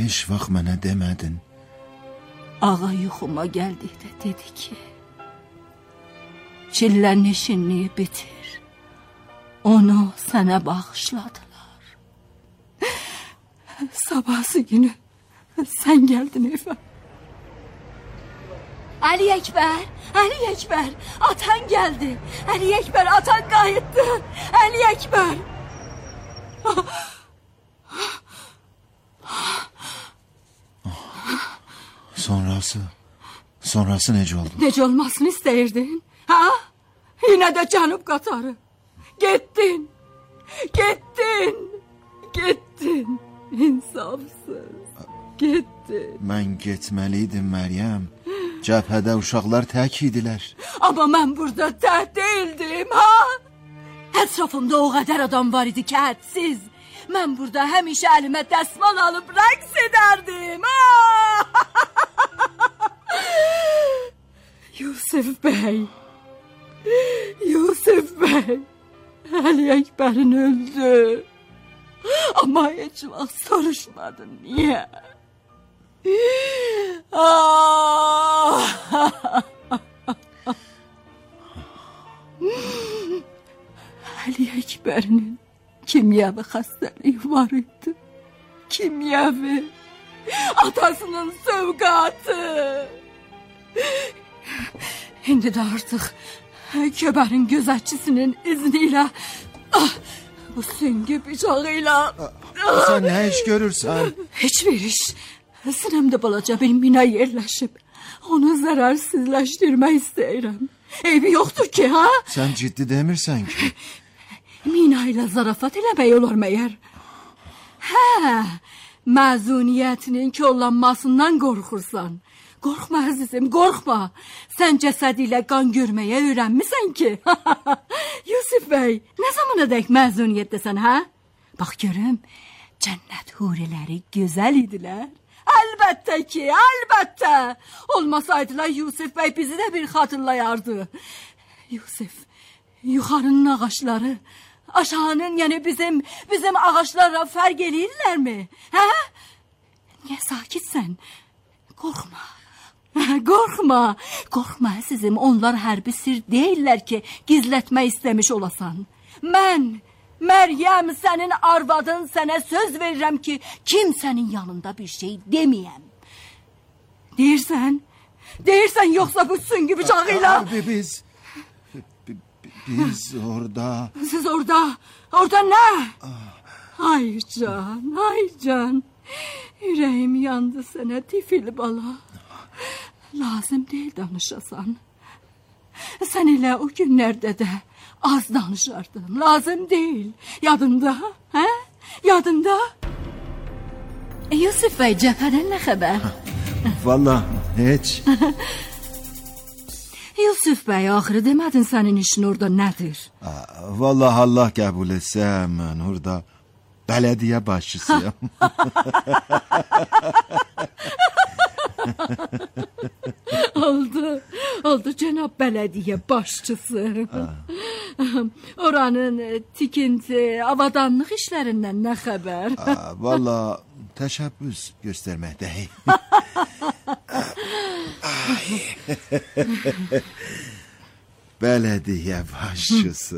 heç vaxt mənə demədin? Ağa yuxuma gəldikdə dedi ki, çillənin işini bitir. Onu sənə bağışladılar. Sabahsı günü sən gəldin evə. Ali Ekber, Ali Ekber, atan geldi. Ali Ekber, atan qayıtdı. Ali Ekber. Sonrası necə oldu? Necə olmasını istəyirdin? Ha? Yine de canım qatarı. Getdin. İnsafsız. Getdin. Mən getməliydim, Məryəm. Cəbhədə uşaqlar tək idilər. Amma mən burada tək değildim, ha? Ətrafımda o qədər adam var idi ki, hədsiz. Mən burada həmişə əlimə dəsmal alıb rəqs edərdim, ha? Yusuf Bey, Ali Ekber'in öldü. Ama heç vaxt soruşmadın, niye? Ali Ekber'in kimyavi xəstəliyi var idi. Kimyavi. Atasının sövqatı. İndi də artıq Köbərin gözətçisinin izniyle bu süngü bıçağıyla Sen ne iş görürsən? Hiçbir iş. Sinəmdə balaca bir mina yerləşib. Onu zərərsizləşdirmək istəyirəm. Eybi yoxdur ki, ha? Sen ciddi demirsən ki? Mina ilə zarafat eləmək olar məyər? Hə, məzuniyyətinin kollanmasından qorxursan. Qorxma əzizim, qorxma. Sən cəsədi ilə qan görməyə öyrənmisən ki. Yusuf bəy, nə zamana dək məzuniyyətdəsən, hə? Bax görüm, cənnət huriləri gözəl idilər. Əlbəttə ki, əlbəttə. Olmasaydılar Yusuf bəy bizi də bir xatırlayardı. Yusuf, yuxarının ağaçları, aşağının, yəni bizim ağaçlarla fərq eləyirlərmi? Hə? Niyə sakitsən? Qorxma. Qorxma əzizim, onlar hərbi sir deyirlər ki, gizlətmək istəmiş olasan. Mən, Məryəm, sənin arvadın, sənə söz verirəm ki, kimsənin yanında bir şey deməyəm. Deyirsən yoxsa bu süngü bıçağıyla... Biz orada... Siz orada nə? Ay can, ürəyim yandı sənə tifil bala. Lazım deyil danışasan. Sən elə o günlərdə də az danışardın. Lazım deyil. Yadında, hə? Yadında? Yusuf bəy, cəbhədən nə xəbər? Vallahi heç. Yusuf bəy, axırı demədin sənin işin orada nədir? Vallahi Allah qəbul etsə, mən orada bələdiyyə başçısıyam. Oldu cənab bələdiyyə başçısı. Oranın tikinti, avadanlıq işlərindən nə xəbər? Vallahi təşəbbüs göstərməkdəyim. Bələdiyyə başçısı.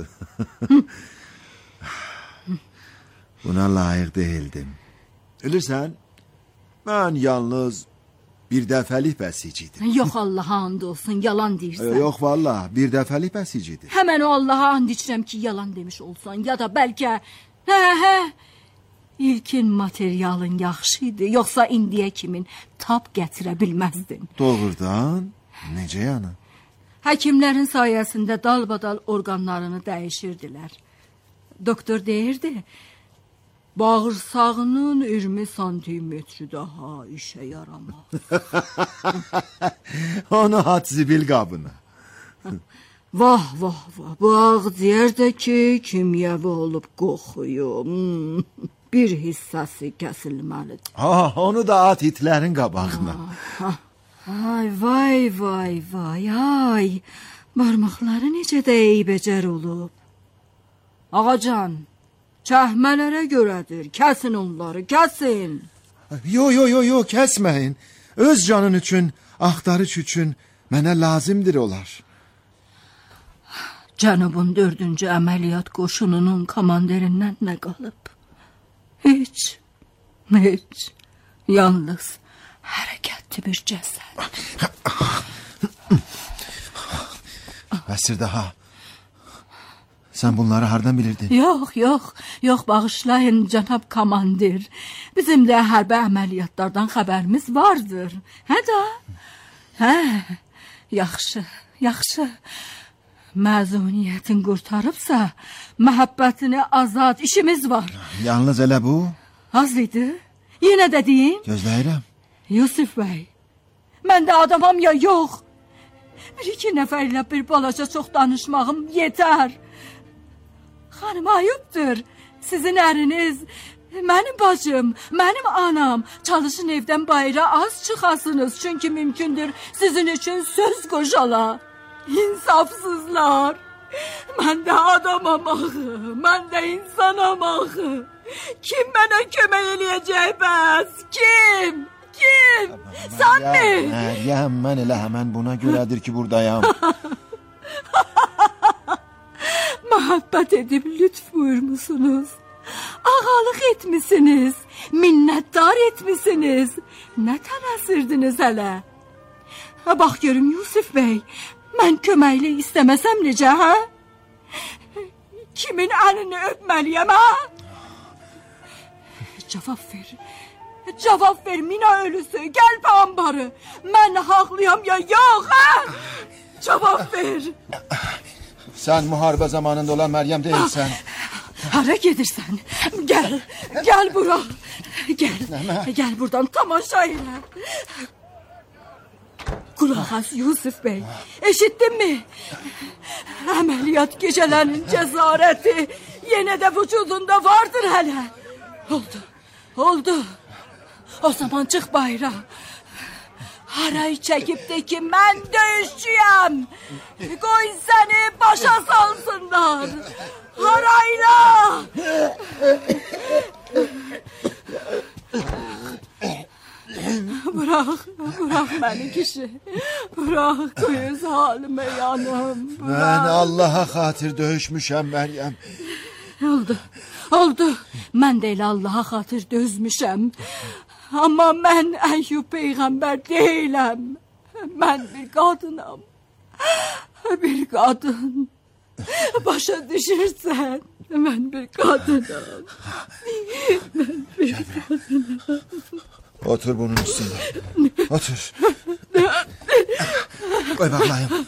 Buna layiq deyildim. Bilirsən, mən yalnız bir dəfəlik bəsicidim. Yox, Allaha and olsun, yalan deyirsən. Yox, vallahi bir dəfəlik bəsicidim. Həmən o Allaha and içirəm ki, yalan demiş olsan, ya da bəlkə... Hə, ilkin materialın yaxşı idi, yoxsa indiyə kimin tab gətirə bilməzdin. Doğrudan, necə yana? Həkimlərin sayəsində dalbadal orqanlarını dəyişirdilər. Doktor deyirdi, bağırsağının 20 santimetri daha işe yaramaz. Onu at zibil qabına. Vah, bu ağciyər də ki, kimyəvi olub qoxuyum. Bir hissəsi kəsilməlidir. Onu da at itlərin qabağına. Ay, vay. Barmaqları necə də eybəcər olub. Ağacan, çəhmələrə görədir. Kəsin onları, kəsin. Yo, kəsməyin. Öz canın üçün, axtarış üçün mənə lazımdır olar. Cənubun 4-cü əməliyyat qoşununun komandirindən nə qalıb? Heç. Yalnız hərəkətli bir cəsəd. Əsir daha. Sən bunları hardan bilirdin? Yox, bağışlayın cənab komandir. Bizim də hərbi əməliyyatlardan xəbərimiz vardır. Hə, yaxşı. Məzuniyyətin qurtarıbsa, məhəbbətini azad işimiz var. Yalnız elə bu? Az idi. Yenə də deyim. Gözləyirəm. Yusif bəy, mən də adamam ya yox. Bir-iki nəfərlə bir balaca çox danışmağım yetər. Xanım ayıbdır. Sizin əriniz, mənim bacım, mənim anam. Çalışın evdən bayıra az çıxasınız. Çünki mümkündür sizin üçün söz qoşala. İnsafsızlar. Mən də adamam axı. Mən də insanam axı. Kim mənə kömək eləyəcək bəs? Kim? Sən mi? Məryəm, mən elə həmən buna görədir ki buradayam. Məhəbbət edib lütf buyurmusunuz. Ağalıq etmisiniz. Minnətdar etmisiniz. Nə tələsirdiniz hələ? Bax görüm Yusif bəy, mən köməkli istəməsəm necə, hə? Kimin əlini öpməliyəm, hə? Cavab ver, Mina ölüsü, gəl pambarı. Mən haqlıyam ya yox, hə? Cavab ver. Sən müharibə zamanında olan Məryəm deyilsən. Hara gedirsən? Gəl bura. Gəl buradan tamaşa elə. Qulaq as Yusif bəy, eşitdinmi? Əməliyyat gecələrinin cəsarəti yenə də vücudunda vardır hələ. Oldu. O zaman çıx bayra. Haray çəkib de ki, mən döyüşçüyəm. Qoy səni başa salsınlar. Harayla. Bırak məni kişi. Bırak, qoy öz halimə yanım. Mən Allaha xatir döyüşmüşəm Məryəm. Oldu. Mən də elə Allaha xatir dözmüşəm. Amma mən Əyyub peyğəmbər deyiləm. Mən bir qadınam. Bir qadın. Başa düşürsən, mən bir qadınam. Otur bunun üstünde. Otur. Koy baklayım.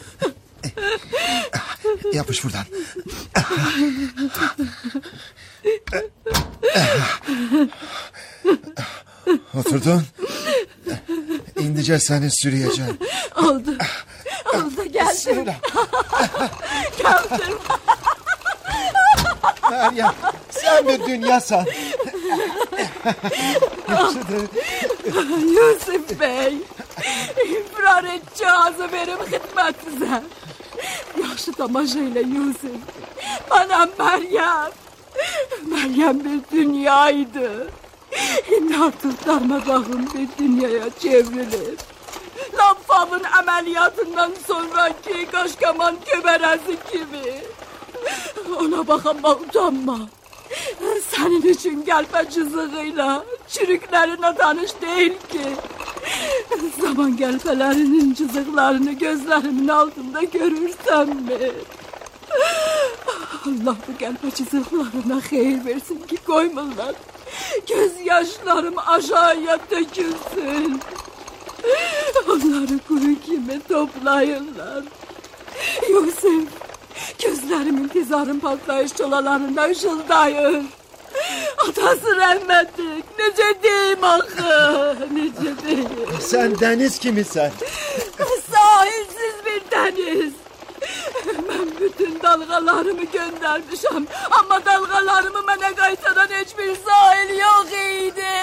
Yapış buradan. Oturdun. İndice seni sürüyeceğim. Oldu geldim. Geldim. Meryem, sen bir dünyasan. Yusuf Bey, ifrar et cihazı benim hizmetinizə. Yaxşı tamaşa ilə Yusuf. Mənəm Məryəm. Məryəm bir dünyaydı. İndi artıq darmadağın bir dünyaya çevrilir. Lamfalın əməliyyatından sonraki qaşqaman göbərəsi kimi. Ona baxama utanma. Sənin üçün qəlbə cızığıyla çürüklərinə tanış deyil ki. Zaman qəlbələrinin cızıqlarını gözlərimin altında görürsənmi? Allah bu qəlbə cızıqlarına xeyir versin ki, qoymurlar. Göz yaşlarım aşağıya dökülsün. Onları quru kimi toplayırlar. Yusuf, gözlərim intizarın partlayış çolalarında ışıldayır. Atası rəhmətlik, necə deyim axı, necə deyim. Sən dəniz kimisən. Sahilsiz bir dəniz. Mən bütün dalğalarımı göndərmişəm, amma dalğalarımı mənə qaytaran heç bir sahil yox idi.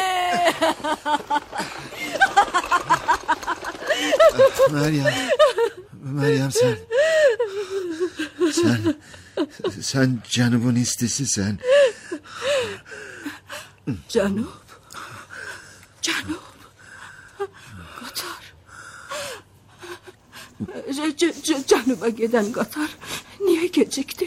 Meryem sen Cənubun istisisən. Cənub Cənuba gedən qatar niyə gecikdi?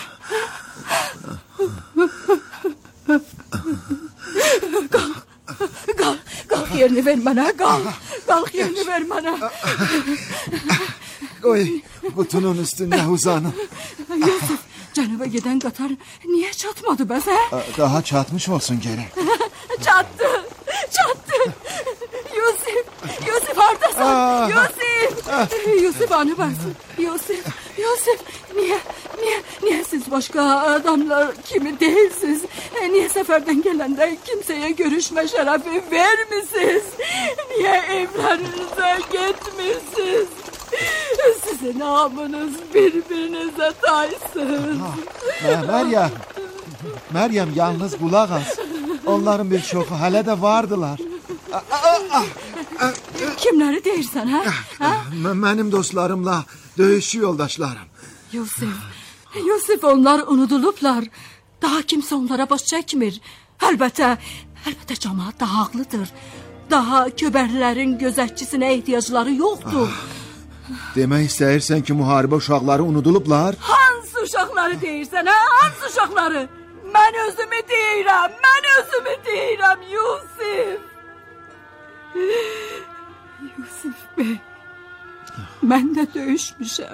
Qalx yerini ver mənə, qalx yerini ver mənə. Qoy qutunun üstünde uzanım. Yusuf, Cənuba gedən qatar niyə çatmadı bəs, hə? Daha çatmış olsun gerek. Çatdı. Yusuf hardasan? Yusuf anı varsın. Yusuf, niye siz başka adamlar kimi değilsiniz? Niye seferden gelende kimseye görüşme şerefi vermişsiniz? Niye evlerinize gitmişsiniz? Sizin namınız birbirinize taysın. Meryem yalnız kulak az. Onların birçoğu hala da vardılar. Kimleri deyirsən, ha? Benim dostlarımla döyüşçü yoldaşlarım. Yusuf, onlar unudulublar. Daha kimse onlara baş çəkmir. Əlbəttə cəmaət da haqlıdır. Daha köbərlərin gözətçisinə ehtiyacları yoxdur. Demək istəyirsən ki, müharibə uşaqları unudulublar? Hansı uşaqları deyirsən, ha? Hansı uşaqları? Mən özümü deyirəm, Yusuf. Yusuf bəy, mən də döyüşmüşəm.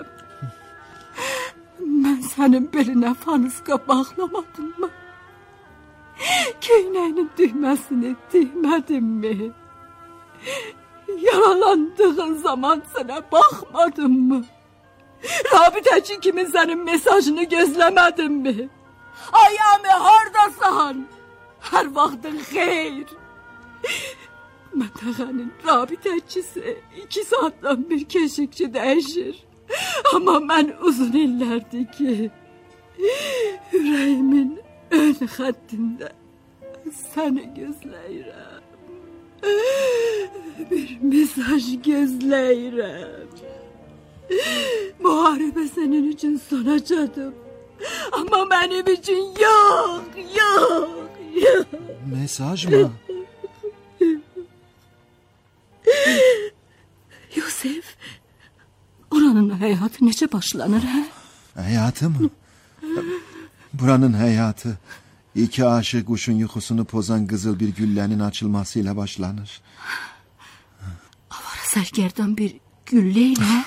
Mən sənin belinə fanuska bağlamadım mı? Köynəyinin düyməsini düymədim mi? Yaralandığın zaman sənə baxmadım mı? Rabitəçi kimin sənin mesajını gözləmədim mi? Ayami, hardasan? Hər vaxtın xeyr. Məntəqənin rabitəçisi 2 saatdan bir keşikçi dəyişir. Amma mən uzun illərdir ki, ürəyimin ön xəttində səni gözləyirəm. Bir mesaj gözləyirəm. Müharibə sənin üçün sona çatıb. Amma mənim üçün yox. Mesaj mı? Yusuf, oranın həyatı necə başlanır, hə? Hayatı mı? Buranın hayatı 2 aşık kuşun yuxusunu pozan kızıl bir güllənin açılmasıyla başlanır. Avara sərgərdan bir güllə ilə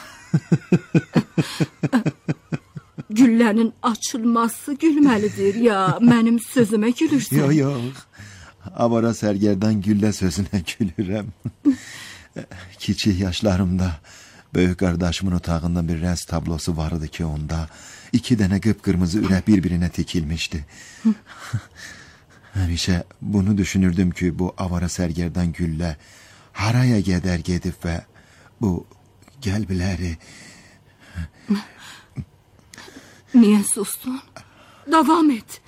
güllənin açılması gülməlidir ya mənim sözümə gülürsən? Yok. Avara sərgərdan güllə sözüne gülürəm. Kiçik yaşlarımda böyük kardeşimin otağında bir rəsm tablosu vardı ki onda 2 dənə qıpqırmızı ürək bir-birinə tikilmişdi. Həmişə bunu düşünürdüm ki bu avara sərgərdan güllə haraya gedər gedib və bu qəlbləri... Niye sustun? Devam et.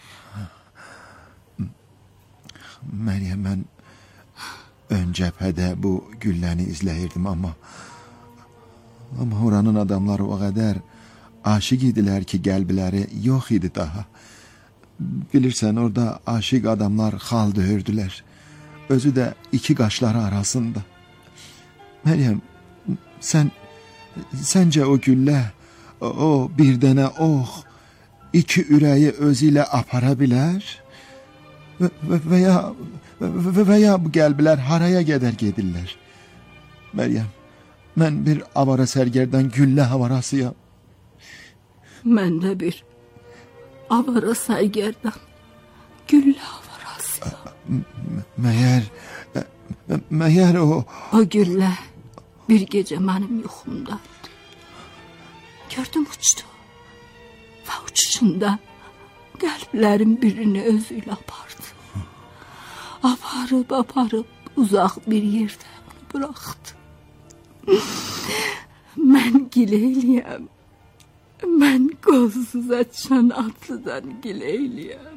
Meryem, ben ön cephede bu gülləni izləyirdim ama oranın adamları o kadar aşık idiler ki qəlbləri yok idi daha. Bilirsən orada aşık adamlar xal döyürdülər. Özü de 2 qaşları arasında. Meryem, sence o güllə, o bir dənə ox 2 ürəyi özüyle apara bilər? Veya bu qəlblər haraya gedər gedirlər? Meryem, mən bir avara sərgərdan güllə havarasıyam. Mən də bir avara sərgərdan güllə havarasıyam. Məyər o... O güllə bir gecə mənim yuxumdaydı. Gördüm uçdu və uçuşunda qəlblərin birini özüyle apardı. Aparıb uzaq bir yerdə onu bıraktı. Mən gileyliyəm. Mən qolsuz açan atlıdan gileyliyəm.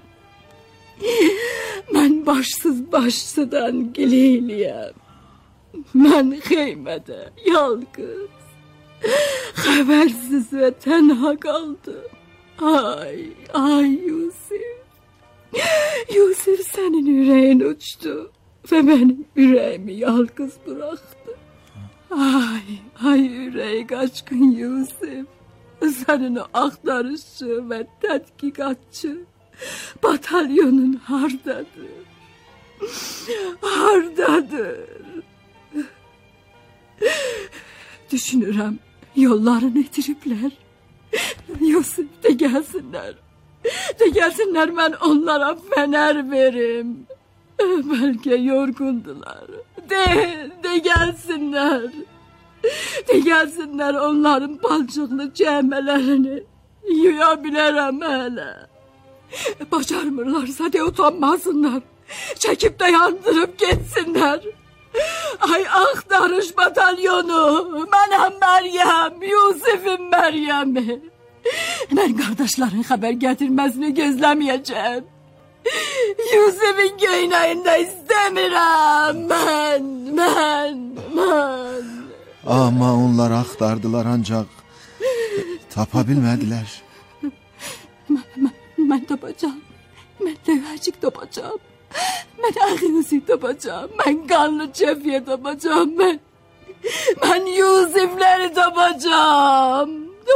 Mən başsız başsıdan gileyliyəm. Mən xeymədə yalqız, xəbərsiz və tənha qaldım. Ay Yusuf. Yusuf, senin yüreğin uçtu ve benim yüreğimi yalnız bıraktı. Ay ürək qaçqın Yusif. Sənin o axtarışçı və tədqiqatçı batalyonun hardadır? Hardadır? Düşünürəm, yollarını itiriblər. Yusif, de gəlsinlər. De gəlsinlər, mən onlara fənər verim. Bəlkə yorgundular. De gəlsinlər. De gəlsinlər, onların palçıqlı cəmələrini yuya bilərəm hələ. Bacarmırlarsa de utanmasınlar. Çəkib də yandırıb getsinlər. Ay axtarış batalyonu, mənəm Məryəm, Yusif'in Məryəmi. Mən qardaşların xəbər gətirməsini gözləməyəcəm. Yusif'in göynəyində istəmirəm. Mən. Ama onlar axtardılar ancaq tapa bilmədilər. Mən tapacağım. Mən dövəcik tapacağım. Mən ağrısı tapacağım. Mən qanlı cəfiyə tapacağım. Mən Yusifləri tapacağım.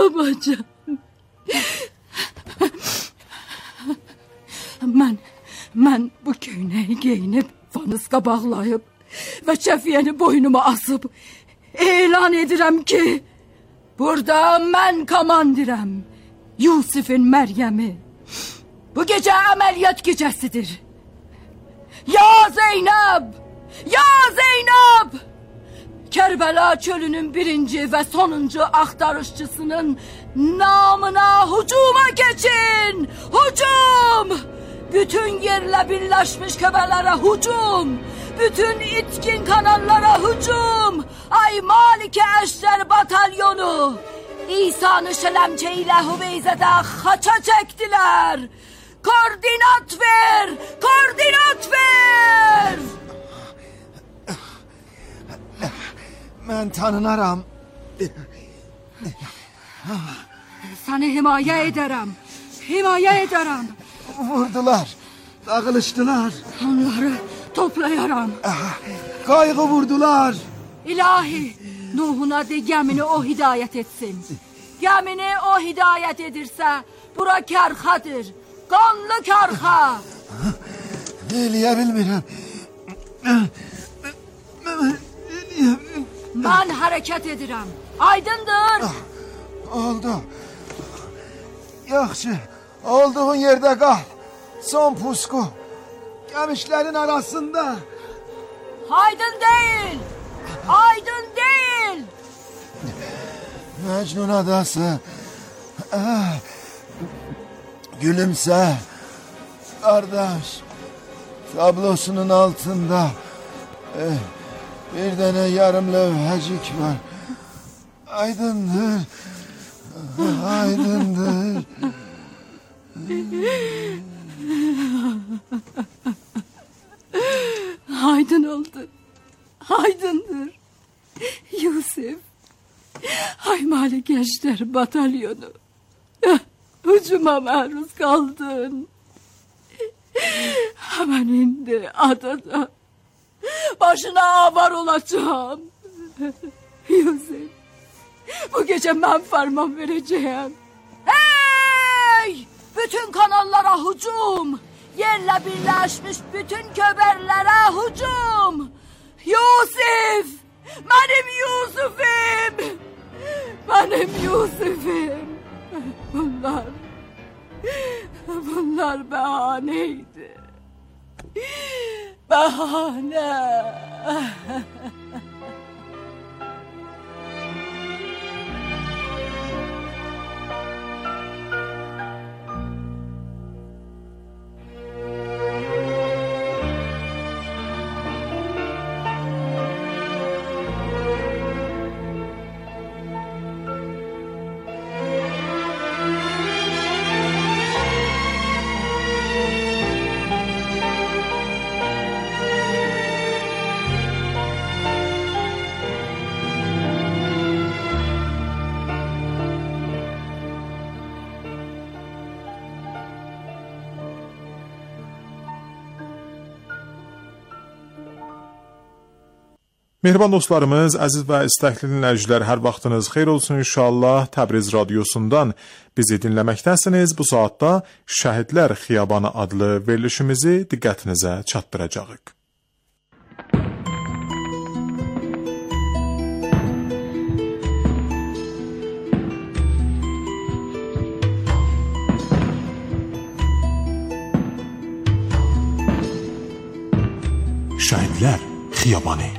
Mən bu köynəyi geyinib, fanıska bağlayıb və cəfiyəni boynuma asıb elan edirəm ki, burada mən komandirəm, Yusif'in Məryəmi. Bu gecə əməliyyat gecəsidir. Ya Zeynəb! Ya Zeynəb! Kərbəla çölünün birinci və sonuncu axtarışçısının namına hücuma keçin! Hücum! Bütün yerlə birləşmiş köbələrə hücum! Bütün itkin kanallara hücum! Ay Malikə Əşrər batalyonu! İsa'nı Şələmçə ilə Hüveyzədə xaça çəkdilər! Koordinat ver! Koordinat ver! Mən tanınaram. Səni himayə edərəm. Himayə edərəm. Vurdular. Dağılıştılar. Onları toplayaram. Qayğı vurdular. İlahi, Nuhuna de gəmini o hidayət etsin. Gəmini o hidayət edirsə, bura kərxadır. Qanlı kərxa. Eləyə bilmirəm. Mən hərəkət edirəm. Aydındır. Oldu. Yaxşı. Olduğun yerdə qal. Son pusku. Gəmişlərin arasında. Aydın deyil. Aydın deyil. Mecnun adası. Gülümse. Kardeş. Tablosunun altında bir tane yarım levhəcik var. Aydındır. Aydındır. Aydın oldu. Aydındır. Yusif. Ay Malikə Əşrər batalyonu. Hücuma məruz qaldın. Hemen indi adada. Başına avar olacağım. Yusif. Bu gece ben ferman vereceğim. Hey! Bütün kanallara hücum. Yerle birleşmiş bütün köberlere hücum. Yusif! Benim Yusuf'im! Benim Yusuf'im! Bunlar bahaneydi. Bahane. Mehriban dostlarımız, əziz və istəkli dinləyicilər, hər vaxtınız xeyir olsun inşallah. Təbriz radiosundan bizi dinləməkdəsiniz. Bu saatda Şəhidlər Xiyabanı adlı verilişimizi diqqətinizə çatdıracağıq. Şəhidlər Xiyabanı.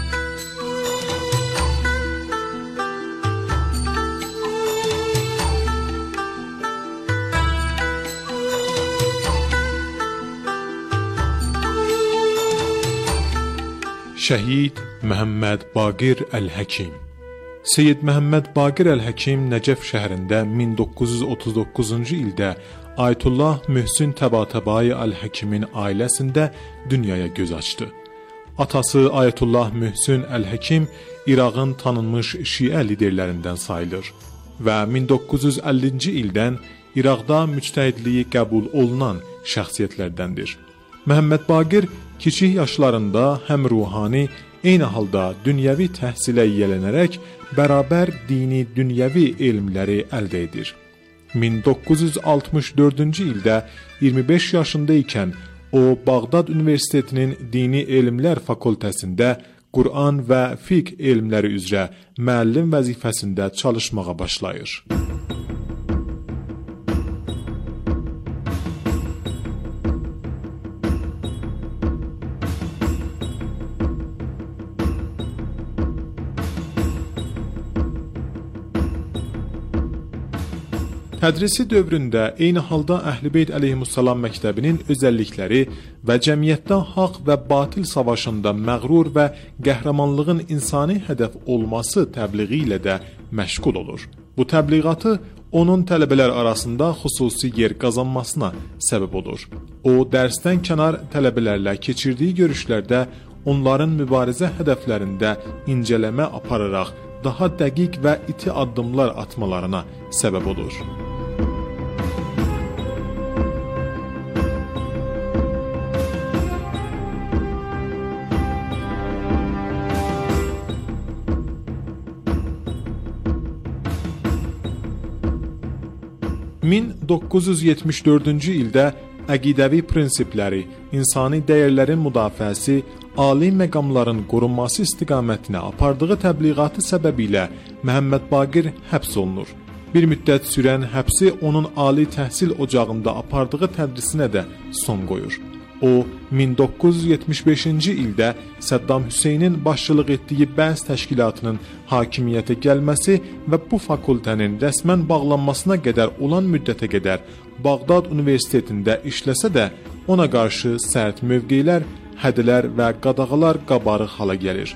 Şəhid Məhəmməd Baqir Əl-Həkim. Seyyid Məhəmməd Baqir Əl-Həkim Nəcəf şəhərində 1939-cu ildə Ayətullah Möhsin Təbatəbai Əl-Həkimin ailəsində dünyaya göz açdı. Atası Ayətullah Möhsin Əl-Həkim İraqın tanınmış şiə liderlərindən sayılır və 1950-ci ildən İraqda müctəhidliyi qəbul olunan şəxsiyyətlərdəndir. Məhəmməd Baqir kiçik yaşlarında həm ruhani, eyni halda dünyəvi təhsilə yiyələnərək bərabər dini dünyəvi elmləri əldə edir. 1964-cü ildə 25 yaşında ikən o Bağdad Universitetinin Dini Elmlər Fakültəsində Quran və fiqh elmləri üzrə müəllim vəzifəsində çalışmağa başlayır. Tədrisi dövründə eyni halda Əhl-i-Beyt əleyhissalam məktəbinin özəllikləri və cəmiyyətdə haqq və batil savaşında məğrur və qəhrəmanlığın insani hədəf olması təbliği ilə də məşğul olur. Bu təbliğatı onun tələbələr arasında xüsusi yer qazanmasına səbəb olur. O, dərsdən kənar tələbələrlə keçirdiyi görüşlərdə onların mübarizə hədəflərində incələmə apararaq daha dəqiq və iti addımlar atmalarına səbəb olur. ...1974-cü ildə əqidəvi prinsipləri, insani dəyərlərin müdafiəsi, ali məqamların qorunması istiqamətinə apardığı təbliğatı səbəbilə Məhəmməd Baqir həbs olunur. Bir müddət sürən həbsi onun ali təhsil ocağında apardığı tədrisinə də son qoyur. O, 1975-ci ildə Səddam Hüseynin başçılıq etdiyi bəs təşkilatının hakimiyyətə gəlməsi və bu fakültənin rəsmən bağlanmasına qədər olan müddətə qədər Bağdad Universitetində işləsə də ona qarşı sərt mövqelər, hədlər və qadağalar qabarıq hala gəlir.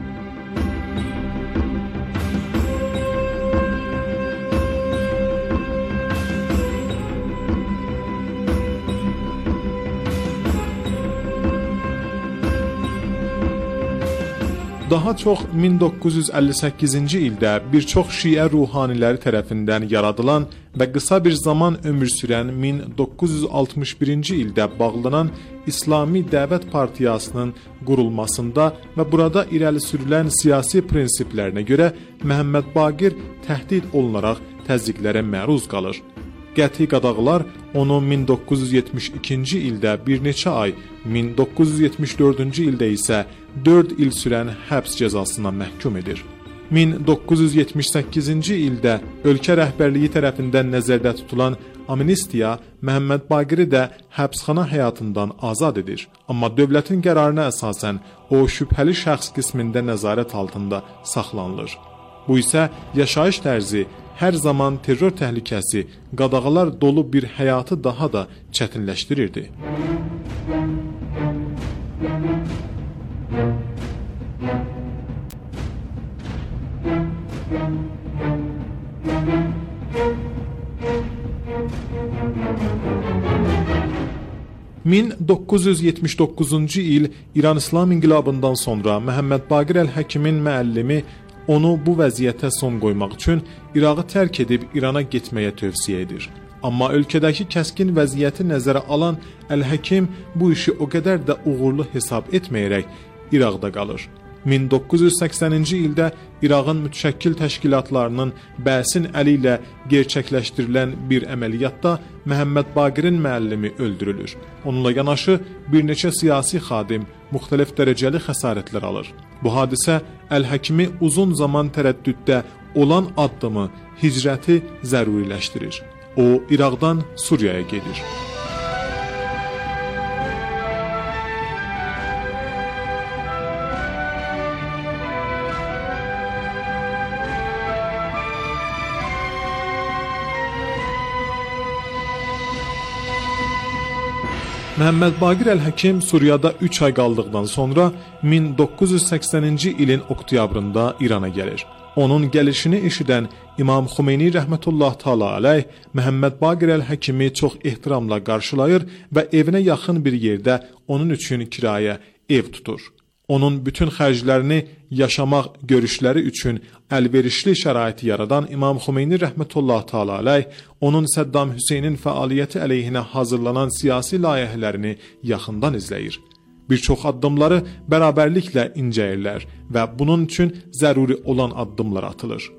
Daha çox 1958-ci ildə bir çox şiə ruhaniləri tərəfindən yaradılan və qısa bir zaman ömür sürən 1961-ci ildə bağlanan İslami Dəvət Partiyasının qurulmasında və burada irəli sürülən siyasi prinsiplərinə görə Məhəmməd Baqir təhdid olunaraq təzyiqlərə məruz qalır. Qəti qadağalar onu 1972-ci ildə bir neçə ay, 1974-cü ildə isə 4 il sürən həbs cəzasına məhkum edir. 1978-ci ildə ölkə rəhbərliyi tərəfindən nəzərdə tutulan amnistiya Məhəmməd Baqiri də həbsxana həyatından azad edir. Amma dövlətin qərarına əsasən o şübhəli şəxs qismində nəzarət altında saxlanılır. Bu isə yaşayış tərzi, hər zaman terror təhlükəsi, qadağalar dolu bir həyatı daha da çətinləşdirirdi. ...1979-cu il İran İslam İnqilabından sonra Məhəmməd Baqir Əl-Həkimin müəllimi onu bu vəziyyətə son qoymaq üçün İrağı tərk edib İrana getməyə tövsiyə edir. Amma ölkədəki kəskin vəziyyəti nəzərə alan Əl-Həkim bu işi o qədər də uğurlu hesab etməyərək İraqda qalır. 1980-ci ildə İraqın mütəşəkkil təşkilatlarının Bəsin əli ilə gerçəkləşdirilən bir əməliyyatda Məhəmməd Baqirin müəllimi öldürülür. Onunla yanaşı bir neçə siyasi xadim müxtəlif dərəcəli xəsarətlər alır. Bu hadisə Əl-Həkimi uzun zaman tərəddüddə olan addımı, hicrəti zəruriləşdirir. O, İraqdan Suriyaya gedir. Məhəmməd Baqir Əl-Həkim Suriyada 3 ay qaldıqdan sonra 1980-ci ilin oktyabrında İrana gəlir. Onun gəlişini eşidən İmam Xumeyni rəhmətullah təala aleyh Məhəmməd Baqir Əl-Həkimi çox ehtiramla qarşılayır və evinə yaxın bir yerdə onun üçün kirayə ev tutur. Onun bütün xərclərini yaşamaq görüşləri üçün əlverişli şəraiti yaradan İmam Xumeyni rəhmətullah təala aleyh onun Səddam Hüseynin fəaliyyəti əleyhinə hazırlanan siyasi layihələrini yaxından izləyir. Bir çox addımları bərabərliklə incəlirlər və bunun üçün zəruri olan addımlar atılır.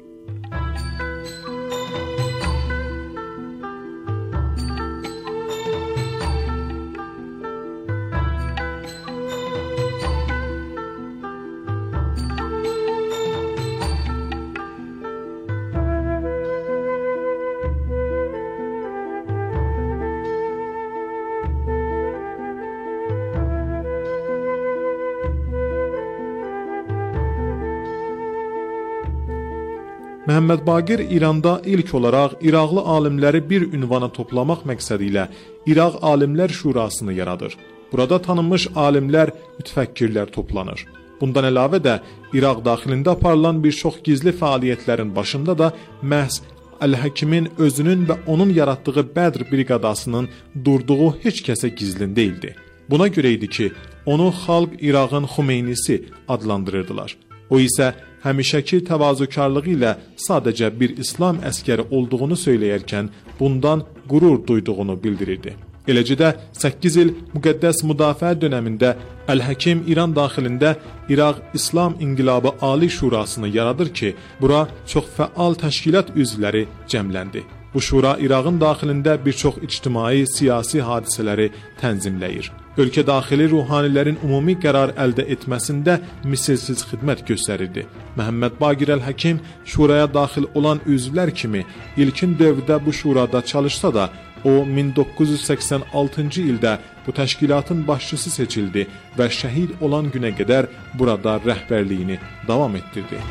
Məhəmməd Baqir İranda ilk olaraq İraqlı alimləri bir ünvana toplamaq məqsədi ilə İraq Alimlər Şurasını yaradır. Burada tanınmış alimlər, mütəfəkkirlər toplanır. Bundan əlavə də İraq daxilində aparılan bir çox gizli fəaliyyətlərin başında da məhz Əl-Həkimin özünün və onun yaratdığı Bədr briqadasının durduğu heç kəsə gizlin deyildi. Buna görə idi ki, onu xalq İraqın Xumeynisi adlandırırdılar. O isə həmişəki təvazökarlığı ilə sadəcə bir İslam əskəri olduğunu söyləyərkən bundan qürur duyduğunu bildirirdi. Eləcə də 8 il müqəddəs müdafiə dönəmində Əl-Həkim İran daxilində İraq İslam İnqilabı Ali Şurasını yaradır ki, bura çox fəal təşkilat üzvləri cəmləndi. Bu şura İraqın daxilində bir çox ictimai, siyasi hadisələri tənzimləyir. Ölkə daxili ruhanilərin ümumi qərar əldə etməsində misilsiz xidmət göstərirdi. Məhəmməd Baqir Əl-Həkim şuraya daxil olan üzvlər kimi ilkin dövrdə bu şurada çalışsa da, o 1986-cı ildə bu təşkilatın başçısı seçildi və şəhid olan günə qədər burada rəhbərliyini davam etdirdi.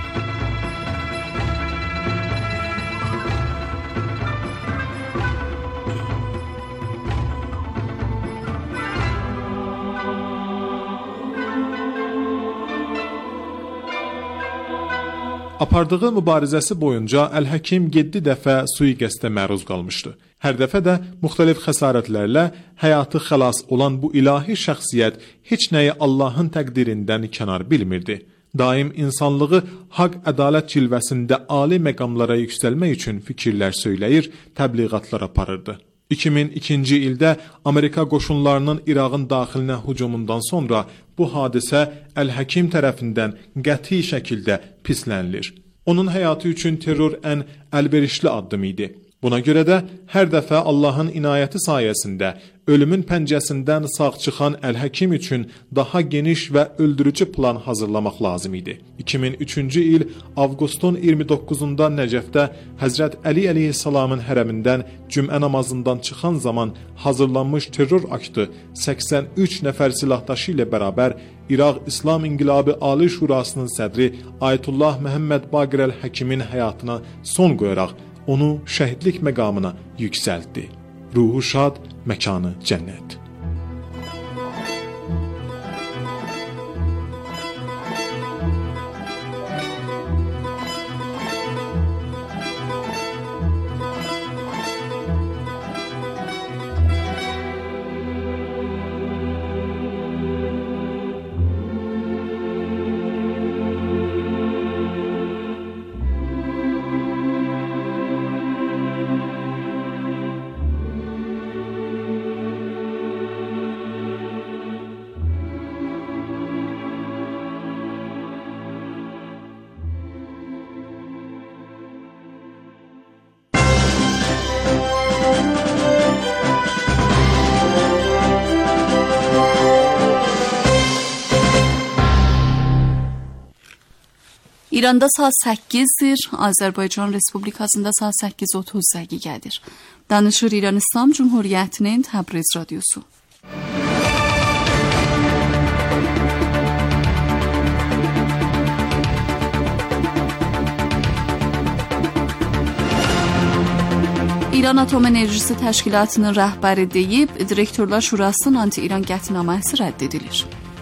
Apardığı mübarizəsi boyunca Əl-Həkim 7 dəfə sui-qəsdə məruz qalmışdı. Hər dəfə də müxtəlif xəsarətlərlə həyatı xilas olan bu ilahi şəxsiyyət heç nəyi Allahın təqdirindən kənar bilmirdi. Daim insanlığı haqq ədalət cilvəsində ali məqamlara yüksəlmək üçün fikirlər söyləyir, təbliğatlar aparırdı. 2002-ci ildə Amerika qoşunlarının İraqın daxilinə hücumundan sonra bu hadisə Əl-Həkim tərəfindən qəti şəkildə pislənilir. Onun həyatı üçün terror ən əlverişli addım idi. Buna görə də hər dəfə Allahın inayəti sayəsində ölümün pəncəsindən sağ çıxan Əl-Həkim üçün daha geniş və öldürücü plan hazırlamaq lazım idi. 2003-cü il avqustun 29-unda Nəcəfdə Həzrət Əli əleyhissalamın hərəmindən cümə namazından çıxan zaman hazırlanmış terror aktı 83 nəfər silahdaşı ilə bərabər İraq İslam İnqilabı Ali Şurasının sədri Ayətullah Məhəmməd Baqir Əl-Həkimin həyatına son qoyaraq onu şəhidlik məqamına yüksəltdi. Ruhu şad, məkanı cənnət. İranda saat 8-dir, Azərbaycan Respublikasında saat 8:30 dəqiqədir. Danışır İran İslam Cumhuriyyətinin Təbriz radiosu. İran Atom Enerjisi Təşkilatının rəhbəri deyib, Direktorlar Şurasının anti-İran qətnaməsi rədd edilir.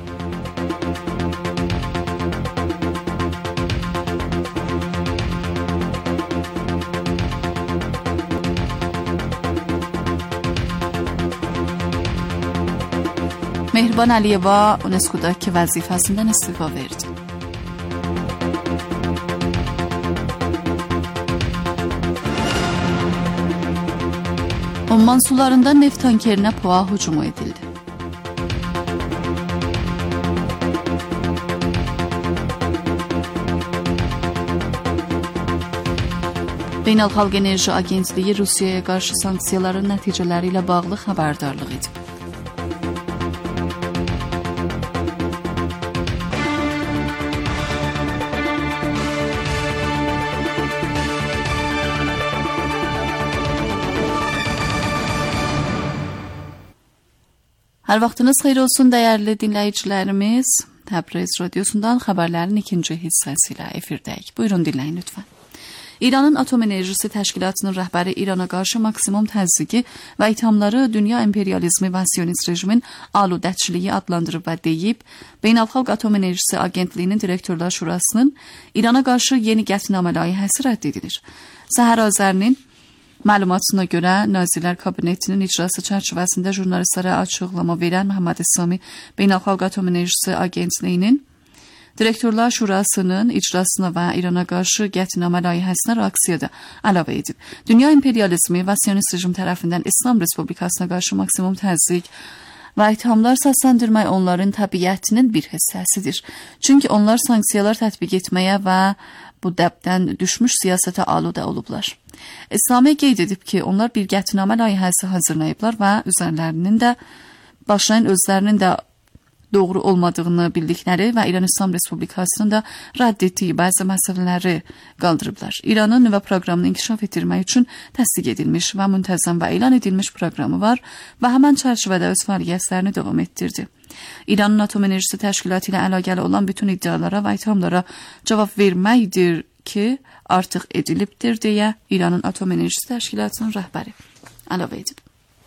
Mehriban Əliyeva UNESCO-dakı vəzifəsindən istifa verdi. Umman sularında neft tankerinə PUA hücumu edildi. Beynəlxalq Enerji Agentliyi Rusiyaya qarşı sanksiyaların nəticələri ilə bağlı xəbərdarlıq edib. Hər vaxtınız xeyir olsun dəyərli dinləyicilərimiz. Təbriz radiosundan xəbərlərin ikinci hissəsi ilə efirdəyik. Buyurun dinləyin lütfən. İranın Atom Enerjisi Təşkilatının rəhbəri İrana qarşı maksimum təzyiqi və ithamları dünya imperializmi və sionist rejimin aludəçiliyi adlandırıb və deyib, Beynəlxalq Atom Enerjisi Agentliyinin Direktorlar Şurasının İrana qarşı yeni qətnamə layihəsi rədd edilir. Səhər Azərinin məlumatına görə Nazirlər Kabinetinin icrası çərçivəsində jurnalistlərə açıqlama verən Məhəmməd İslami Beynəlxalq Atom Enerjisi Agentliyinin Direktorlar Şurasının icrasına və İrana qarşı qətnamə layihəsinə reaksiyada əlavə edib. Dünya imperializmi və sionist rejim tərəfindən İslam Respublikasına qarşı maksimum təzyiq və ithamlar səsləndirmək onların təbiətinin bir hissəsidir. Çünki onlar sanksiyalar tətbiq etməyə və bu dəbdən düşmüş siyasətə aludə olublar. İslami qeyd edib ki, onlar bir qətnamə layihəsi hazırlayıblar və üzərlərinin də başlayın özlərinin də doğru olmadığını bildikləri və İran İslam Respublikasının da rədd etdiyi bəzi məsələləri qaldırıblar. İranın nüvə proqramını inkişaf etdirmək üçün təsdiq edilmiş və müntəzəm və elan edilmiş proqramı var və həmən çərçivədə öz fəaliyyətlərini davam etdirdi. İranın Atom Enerjisi Təşkilatı ilə əlaqəli olan bütün iddialara və ithamlara cavab verməkdir ki, artıq edilibdir deyə İranın Atom Enerjisi Təşkilatının rəhbəri əlavə edib.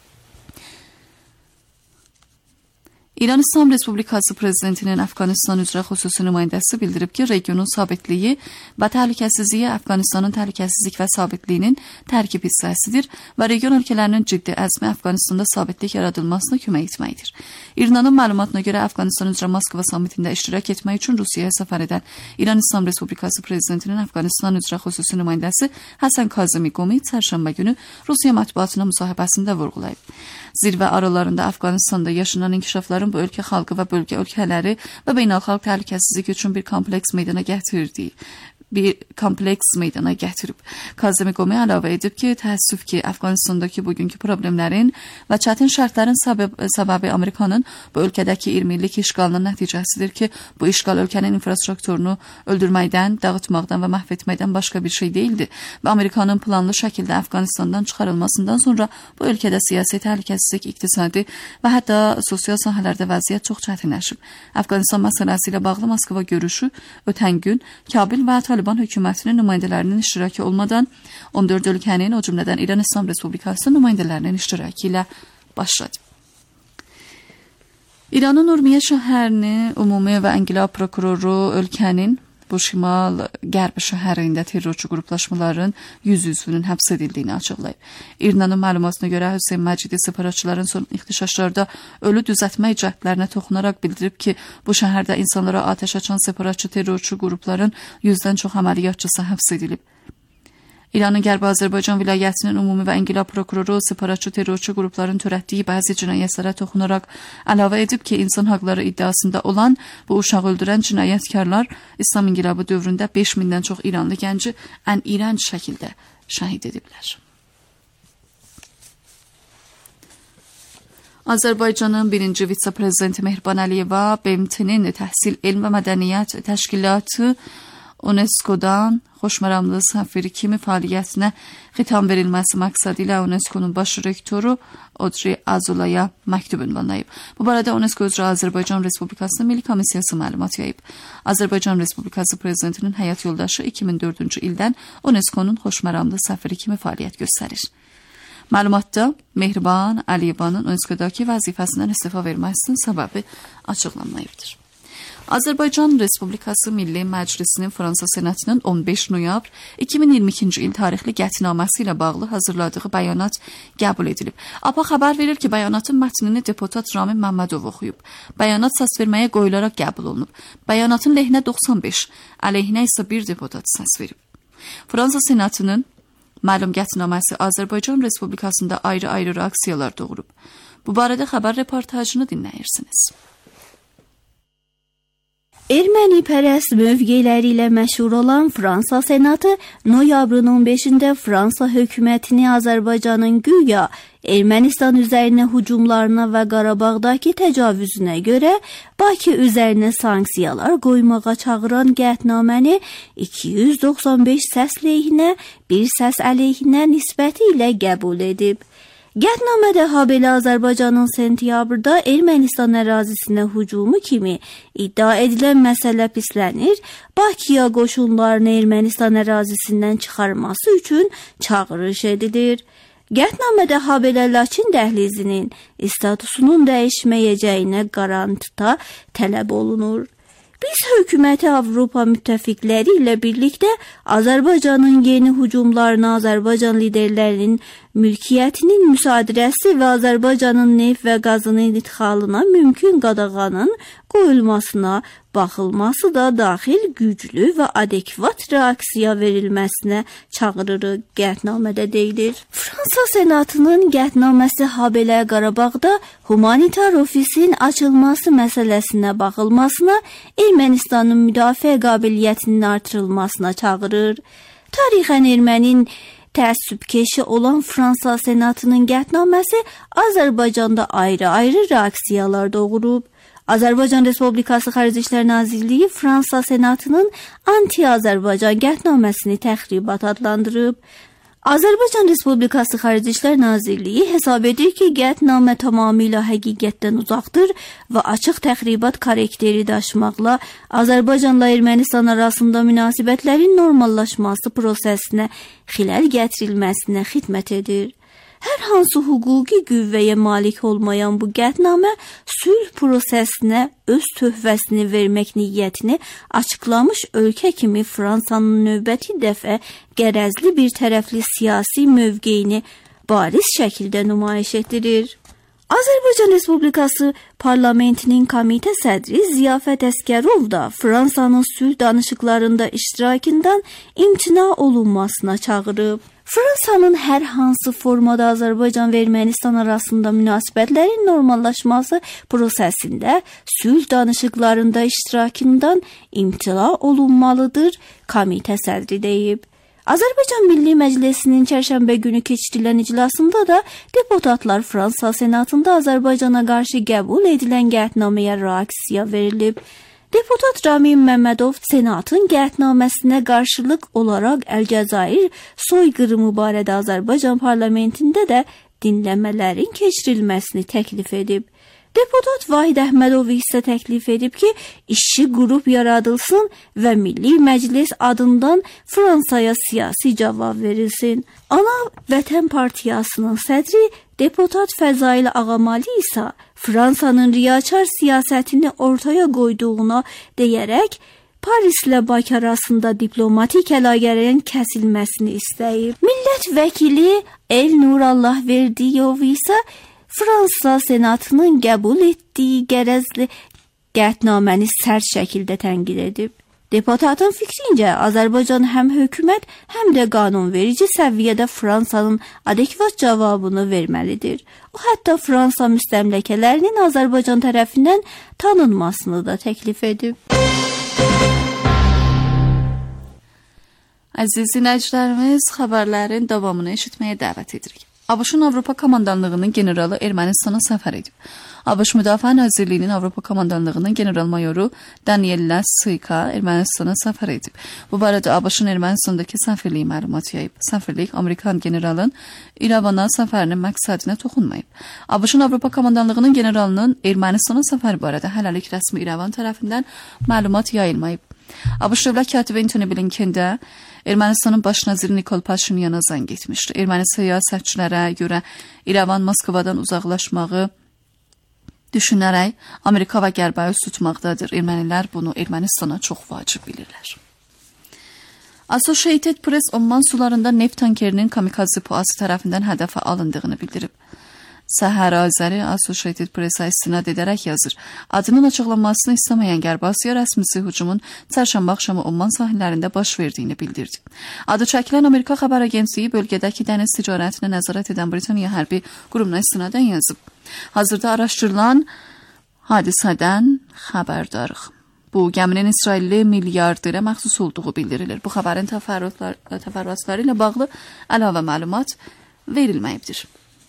İran İslam Respublikası Prezidentinin Əfqanistan üzrə xüsusi nümayəndəsi bildirib ki, regionun sabitliyi və təhlükəsizliyi Əfqanistanın təhlükəsizlik və sabitliyinin tərkib hissəsidir və region ölkələrinin ciddi əzmi Əfqanistanda sabitlik yaradılmasına kömək etməkdir. İranın məlumatına görə Əfqanistan üzrə Moskva samitində iştirak etmək üçün Rusiyaya səfər edən İran İslam Respublikası Prezidentinin Əfqanistan üzrə xüsusi nümayəndəsi Həsən Kazemiqomi çərşənbə günü Rusiya mətbuatına müsahibəsində vurğulayıb. Zirvə aralarında Əfqanistanda yaşanan inkişafların bu ölkə xalqı və bölgə ölkələri və beynəlxalq təhlükəsizlik üçün bir kompleks meydana gətirib. Kazemiqomi əlavə edib ki, təəssüf ki, Əfqanistandakı bugünkü problemlərin və çətin şərtlərin səbəbi Amerikanın bu ölkədəki 20 illik işğalının nəticəsidir ki, bu işğal ölkənin infrastrukturunu öldürməkdən, dağıtmaqdan və məhv etməkdən başqa bir şey deyildi və Amerikanın planlı şəkildə Əfqanistandan çıxarılmasından sonra bu ölkədə siyasi təhlükəsizlik, iqtisadi və hətta sosial sahələrdə vəziyyət çox çətinləşib. Əfqanistan məsələsi ilə bağlı Moskva görüşü ötən gün Kabil və Taliban hökumətinin nümayəndələrinin iştirakı olmadan 14 ölkənin, o cümlədən İran İslam Respublikası nümayəndələrinin iştirakı ilə başladı. İranın Urmiya şəhərini ümumi və inqilab prokuroru ölkənin bu şimal-qərb şəhərində terrorçu qruplaşmaların 100 üzvünün həbs edildiyini açıqlayıb. İranın məlumatına görə Hüseyn Məcidi separatçıların son ixtişaşlarda ölü düzəltmək cəhdlərinə toxunaraq bildirib ki, bu şəhərdə insanlara atəş açan separatçı terrorçu qrupların 100-dən çox əməliyyatçısı həbs edilib. İranın Qərbi Azərbaycan vilayətinin ümumi və inqilab prokuroru separatçı terrorçu qrupların törətdiyi bəzi cinayətlərə toxunaraq əlavə edib ki, insan haqları iddiasında olan bu uşağı öldürən cinayətkarlar İslam inqilabı dövründə 5000-dən çox İranlı gənci ən iyrənc şəkildə şəhid ediblər. Azərbaycanın birinci vitse-prezidenti Mehriban Əliyeva BMT-nin Təhsil, Elm və Mədəniyyət Təşkilatı UNESCO-dan xoşməramlı səfiri kimi fəaliyyətinə xitam verilməsi məqsədi ilə UNESCO-nun baş rektoru Audrey Azulaya məktub ünvanlayıb. Bu barədə UNESCO üzrə Azərbaycan Respublikasının Milli Komissiyası məlumat yayıb. Azərbaycan Respublikası Prezidentinin həyat yoldaşı 2004-cü ildən UNESCO-nun xoşməramlı səfiri kimi fəaliyyət göstərir. Məlumatda Mehriban Əliyevanın UNESCO-dakı vəzifəsindən istifa verməsinin səbəbi açıqlanmayıbdır. Azərbaycan Respublikası Milli Məclisinin Fransa Senatının 15 noyabr 2022-ci il tarixli qətnaməsi ilə bağlı hazırladığı bəyanat qəbul edilib. APA xəbər verir ki, bəyanatın mətnini deputat Ramin Məmmədov oxuyub. Bəyanat səsverməyə qoyularaq qəbul olunub. Bəyanatın lehinə 95, əleyhinə isə 1 deputat səs verib. Fransa Senatının məlum qətnaməsi Azərbaycan Respublikasında ayrı-ayrı reaksiyalar doğurub. Bu barədə xəbər reportajını dinləyirsiniz. Erməni pərəst mövqeləri ilə məşhur olan Fransa Senatı noyabrın 15-də Fransa hökumətini Azərbaycanın güya Ermənistan üzərinə hücumlarına və Qarabağdakı təcavüzünə görə Bakı üzərinə sanksiyalar qoymağa çağıran qətnaməni 295 səs lehinə, 1 səs əleyhinə nisbəti ilə qəbul edib. Qətnamədə habelə Azərbaycanın sentyabrda Ermənistan ərazisinə hücumu kimi iddia edilən məsələ pislənir, Bakıya qoşunlarını Ermənistan ərazisindən çıxarması üçün çağırış edilir. Qətnamədə habelə Laçın dəhlizinin statusunun dəyişməyəcəyinə qarantita tələb olunur. Biz hökuməti Avropa müttəfiqləri ilə birlikdə Azərbaycanın yeni hücumlarına, Azərbaycan liderlərinin mülkiyyətinin müsadirəsi və Azərbaycanın neft və qazının idxalına mümkün qadağanın qoyulmasına baxılması da daxil güclü və adekvat reaksiya verilməsinə çağırırıq qətnamədə deyilir. Fransa Senatının qətnaməsi habelə Qarabağda humanitar ofisin açılması məsələsinə baxılmasına, Ermənistanın müdafiə qabiliyyətinin artırılmasına çağırır. Tarixən ermənin təəssübkeşi olan Fransa Senatının qətnaməsi Azərbaycanda ayrı-ayrı reaksiyalar doğurub. Azərbaycan Respublikası Xarici İşlər Nazirliyi Fransa Senatının anti-Azərbaycan qətnaməsini təxribat adlandırıb. Azərbaycan Respublikası Xarici İşlər Nazirliyi hesab edir ki, qətnamə tamamilə həqiqətdən uzaqdır və açıq təxribat karakteri daşımaqla Azərbaycanla Ermənistan arasında münasibətlərin normallaşması prosesinə xilal gətirilməsinə xidmət edir. Hər hansı hüquqi qüvvəyə malik olmayan bu qətnamə sülh prosesinə öz töhfəsini vermək niyyətini açıqlamış ölkə kimi Fransanın növbəti dəfə qərəzli bir tərəfli siyasi mövqeyini bariz şəkildə nümayiş etdirir. Azərbaycan Respublikası Parlamentinin komitə sədri Ziyafət Əskərov da Fransanın sülh danışıqlarında iştirakından imtina olunmasına çağırıb. Fransanın hər hansı formada Azərbaycan və Ermənistan arasında münasibətlərin normallaşması prosesində sülh danışıqlarında iştirakından imtina olunmalıdır, komitə sədri deyib. Azərbaycan Milli Məclisinin çərşənbə günü keçirilən iclasında da deputatlar Fransa Senatında Azərbaycana qarşı qəbul edilən qətnaməyə reaksiya verilib. Deputat Ramin Məmmədov Senatın qətnaməsinə qarşılıq olaraq Əlcəzair soyqırımı barədə Azərbaycan parlamentində də dinləmələrin keçirilməsini təklif edib. Deputat Vahid Əhmədov isə təklif edib ki, işçi qrup yaradılsın və Milli Məclis adından Fransaya siyasi cavab verilsin. Ana Vətən Partiyasının sədri deputat Fəzail Ağamali isə Fransanın riyakar siyasətini ortaya qoyduğuna deyərək Parislə Bakı arasında diplomatik əlaqələrin kəsilməsini istəyib. Millət vəkili El Nurallah Verdiyov isə Fransa Senatının qəbul etdiyi qərəzli qətnaməni sərt şəkildə tənqid edib. Deputatın fikrincə, Azərbaycan həm hökumət, həm də qanunverici səviyyədə Fransanın adekvat cavabını verməlidir. O, hətta Fransa müstəmləkələrinin Azərbaycan tərəfindən tanınmasını da təklif edib. Əziz dinləyicilərimiz, xəbərlərin davamını eşitməyə dəvət edirik. ABŞ-ın Avropa Komandanlığının generalı Ermənistana səfər edib. ABŞ Müdafiə Nazirliyinin Avropa Komandanlığının general-mayoru Daniel Lassika Ermənistana səfər edib. Bu barədə ABŞ-ın Ermənistandakı səfirliyi məlumat yayıb. Səfirlik Amerikan generalın İrəvana səfərinin məqsədinə toxunmayıb. ABŞ-ın Avropa Komandanlığının generalının Ermənistana səfəri barədə hələlik rəsmi İrəvan tərəfindən məlumat yayılmayıb. ABŞ Dövlət katibi Antony Blinken də Ermənistanın baş naziri Nikol Paşinyana zəng etmişdi. Erməni siyasətçilərə görə İrəvan Moskvadan uzaqlaşmağı düşünərək Amerika və Qərbə üst tutmaqdadır. Ermənilər bunu Ermənistana çox vacib bilirlər. Associated Press Omman sularında neft tankerinin kamikaze puası tərəfindən hədəfə alındığını bildirib. Səhər Azəri Associated Press-ə istinad edərək yazır. Adının açıqlanmasını istəməyən Qərb Asiya rəsmisi hücumun çərşənbə axşamı Omman sahillərində baş verdiyini bildirdi. Adı çəkilən Amerika xəbər agentliyi bölgədəki dəniz ticarətinə nəzarət edən Britaniya hərbi qurumuna istinadən yazıb. Hazırda araşdırılan hadisədən xəbərdarıq. Bu gəminin İsrailli milyarderə məxsus olduğu bildirilir. Bu xəbərin təfərrüatları ilə bağlı əlavə məlumat verilməyibdir.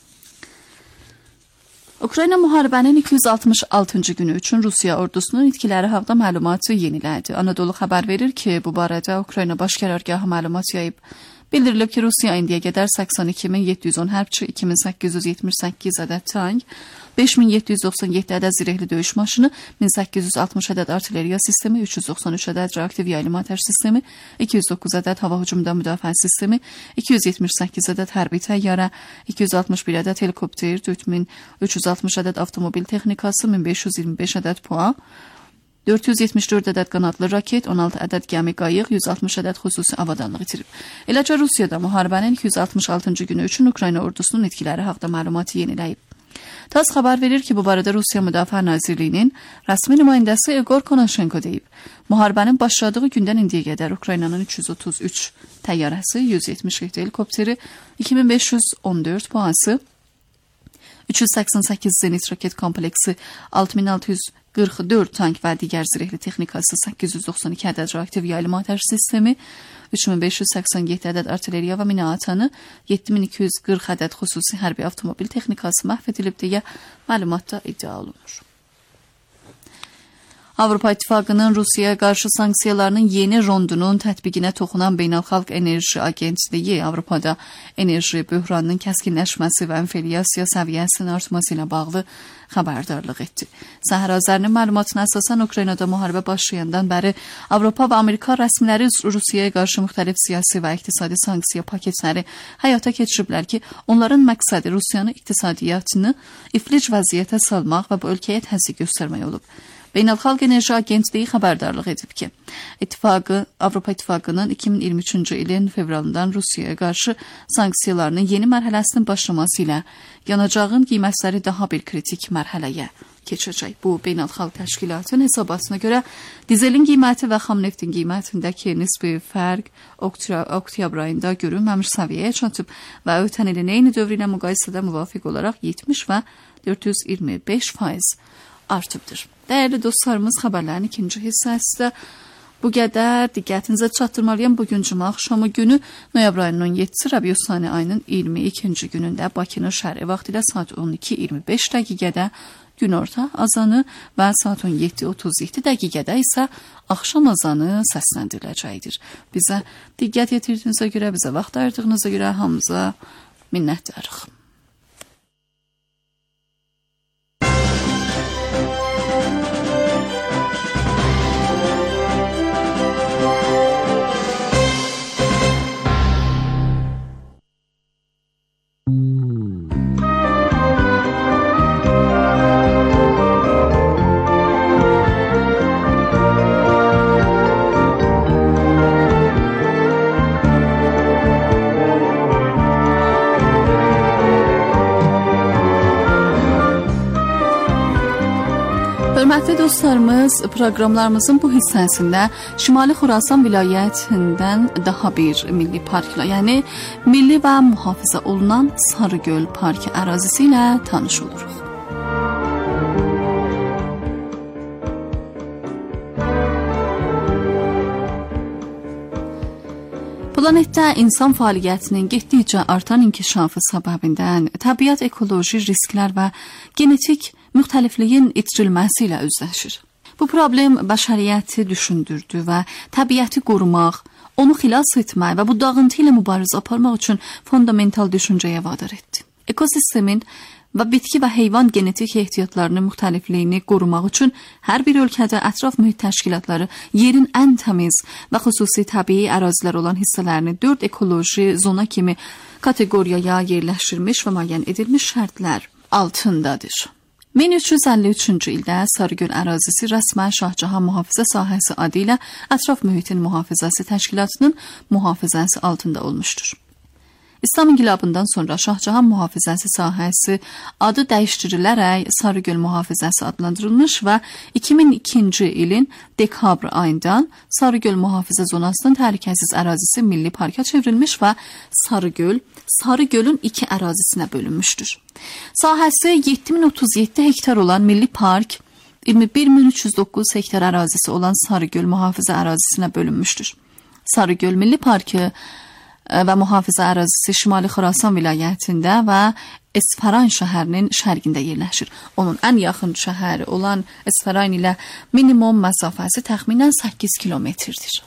Ukrayna müharibənin 266-cı günü üçün Rusiya ordusunun itkiləri haqda məlumatı yenilədi. Anadolu xəbər verir ki, bu barədə Ukrayna baş qərargahı məlumat yayıb. Bildirilib ki, Rusiya indiyə qədər 82.710 hərbçi, 2878 ədəd tank, 5797 ədəd zirehli döyüş maşını, 1860 ədəd artilleriya sistemi, 393 ədəd reaktiv yaylım atəş sistemi, 209 ədəd hava hücumundan müdafiə sistemi, 278 ədəd hərbi təyyarə, 261 ədəd helikopter, 4360 ədəd avtomobil texnikası, 1525 ədəd PUA, 474 ədəd qanadlı raket, 16 ədəd gəmi qayıq, 160 ədəd xüsusi avadanlıq itirib. Eləcə Rusiyada müharibənin 266-cı günü üçün Ukrayna ordusunun itkiləri haqda məlumatı yeniləyib. TASS xəbər verir ki, bu barədə Rusiya Müdafiə Nazirliyinin rəsmi nümayəndəsi Igor Konashenko deyib. Müharibənin başladığı gündən indiyə qədər Ukraynanın 333 təyyarəsi, 177 helikopteri, 2514 PUA-sı, 388 zenit raket kompleksi, 6644 tank və digər zirehli texnikası, 892 ədəd reaktiv yaylım atəş sistemi, 3587 ədəd artilleriya və mina atanı, 7240 ədəd xüsusi hərbi avtomobil texnikası məhv edilib deyə məlumatda iddia olunur. Avropa İttifaqının Rusiyaya qarşı sanksiyalarının yeni rondunun tətbiqinə toxunan Beynəlxalq Enerji Agentliyi Avropada enerji böhranının kəskinləşməsi və inflyasiya səviyyəsinin artması ilə bağlı xəbərdarlıq etdi. Səhər Azərinin məlumatına əsasən Ukraynada müharibə başlayandan bəri Avropa və Amerika rəsmiləri Rusiyaya qarşı müxtəlif siyasi və iqtisadi sanksiya paketləri həyata keçiriblər ki, onların məqsədi Rusiyanın iqtisadiyyatını iflic vəziyyətə salmaq və bu ölkəyə təzyiq göstərmək olub. Beynəlxalq Enerji Agentliyi xəbərdarlıq edib ki, Avropa İttifaqının 2023-cü ilin fevralından Rusiyaya qarşı sanksiyalarının yeni mərhələsinin başlaması ilə yanacağın qiymətləri daha bir kritik mərhələyə keçəcək. Bu, Beynəlxalq Təşkilatın hesabatına görə dizelin qiyməti və xam neftin qiymətindəki nisbi fərq oktyabr ayında görünməmiş səviyyəyə çatıb və ötən ilin eyni dövrü ilə müqayisədə müvafiq olaraq 70 və 425% artıbdır. Dəyərli dostlarımız, xəbərlərin ikinci hissəsində bu qədər diqqətinizə çatdırmalıyam. Bugün cümə axşamı günü noyabr ayının 17-si Rabiusani ayının 22-ci günündə Bakının şəhəri vaxtı ilə saat 12:25 dəqiqədə günorta azanı və saat 17:37 dəqiqədə isə axşam azanı səsləndiriləcəkdir. Bizə diqqət yetirdiyinizə görə, bizə vaxt ayırdığınıza görə hamınıza minnətdarıq. Hörmətli dostlarımız, proqramlarımızın bu hissəsində Şimali Xorasan vilayətindən daha bir milli parkla, yəni milli və mühafizə olunan Sarıgöl Parkı ərazisi ilə tanış oluruq. Planetdə insan fəaliyyətinin getdikcə artan inkişafı səbəbindən təbiət ekoloji risklər və genetik müxtəlifliyin itirilməsi ilə üzləşir. Bu problem bəşəriyyəti düşündürdü və təbiəti qorumaq, onu xilas etmək və bu dağıntı ilə mübarizə aparmaq üçün fundamental düşüncəyə vadar etdi. Ekosistemin və bitki və heyvan genetik ehtiyatlarının müxtəlifliyini qorumaq üçün hər bir ölkədə ətraf mühit təşkilatları yerin ən təmiz və xüsusi təbii ərazilər olan hissələrini 4 ekoloji zona kimi kateqoriyaya yerləşdirmiş və müəyyən edilmiş şərtlər altındadır. 1353-cü ildə Sarıgöl ərazisi rəsmən Şahcahan Mühafizə Sahəsi adı ilə Ətraf Mühitin Mühafizəsi Təşkilatının mühafizəsi altında olmuşdur. İslam inqilabından sonra Şahcahan Mühafizəsi Sahəsi adı dəyişdirilərək Sarıgöl Mühafizəsi adlandırılmış və 2002-ci ilin dekabr ayından Sarıgöl Mühafizə Zonasının təhlükəsiz ərazisi Milli Parka çevrilmiş və Sarıgölün 2 ərazisinə bölünmüşdür. Sahəsi 7037 hektar olan Milli Park, 21309 hektar ərazisi olan Sarıgöl Mühafizə ərazisinə bölünmüşdür. Sarıgöl Milli Parkı və mühafizə ərazisi Şimali Xorasan vilayətində və Esfaran şəhərinin şərqində yerləşir. Onun ən yaxın şəhəri olan Esfaran ilə minimum məsafəsi təxminən 8 kilometrdir.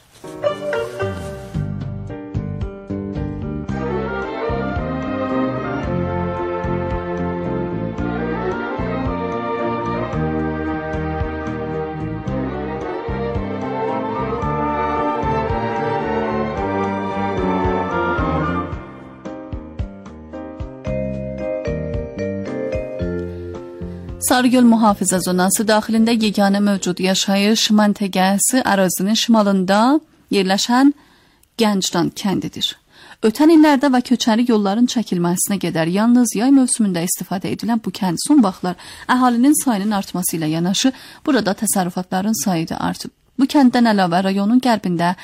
Sarıgöl Mühafizə Zonası daxilində yeganə mövcud yaşayış məntəqəsi ərazinin şimalında yerləşən Gəncdan kəndidir. Ötən illərdə və köçəri yolların çəkilməsinə qədər yalnız yay mövsümündə istifadə edilən bu kənd son vaxtlar əhalinin sayının artması ilə yanaşı burada təsərrüfatların sayı da artıb. Bu kənddən əlavə rayonun qərbində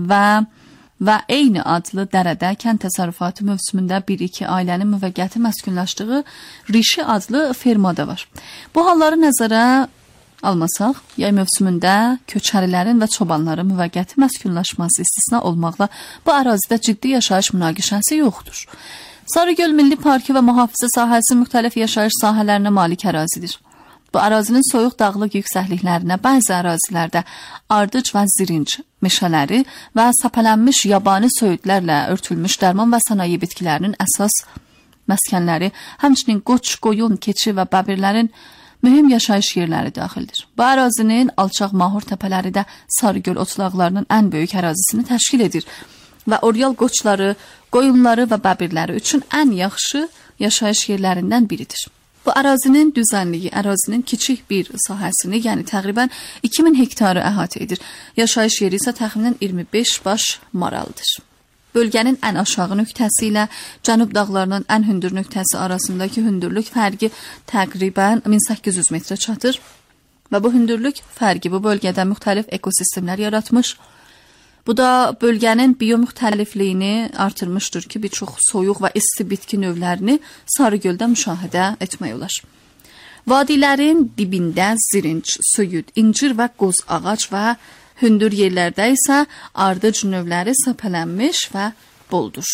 və eyni adlı dərədə kənd təsərrüfatı mövsümündə 1-2 ailənin müvəqqəti məskunlaşdığı Rişi adlı fermada var. Bu halları nəzərə almasaq, yay mövsümündə köçərilərin və çobanların müvəqqəti məskunlaşması istisna olmaqla bu ərazidə ciddi yaşayış münaqişəsi yoxdur. Sarıgöl Milli Parkı və mühafizə sahəsi müxtəlif yaşayış sahələrinə malik ərazidir. Bu ərazinin soyuq dağlıq yüksəkliklərinə bəzi ərazilərdə ardıc və zirinc meşələri və səpələnmiş yabani söyüdlərlə örtülmüş dərman və sənaye bitkilərinin əsas məskənləri, həmçinin qoç, qoyun, keçi və bəbirlərin mühüm yaşayış yerləri daxildir. Bu ərazinin alçaq mahur təpələri də Sarıgöl otlaqlarının ən böyük ərazisini təşkil edir və oryal qoçları, qoyunları və bəbirləri üçün ən yaxşı yaşayış yerlərindən biridir. Bu ərazinin düzənliyi ərazinin kiçik bir sahəsini, yəni təqribən 2000 hektarı əhatə edir. Yaşayış yeri isə təxminən 25 baş maraldır. Bölgənin ən aşağı nöqtəsi ilə cənub dağlarının ən hündür nöqtəsi arasındakı hündürlük fərqi təqribən 1800 metrə çatır və bu hündürlük fərqi bu bölgədə müxtəlif ekosistemlər yaratmış. Bu da bölgənin biomüxtəlifliyini artırmışdır ki, bir çox soyuq və isti bitki növlərini Sarıgöldə müşahidə etmək olar. Vadilərin dibində zirinc, söyüd, incir və qoz ağac və hündür yerlərdə isə ardıc növləri səpələnmiş və boldur.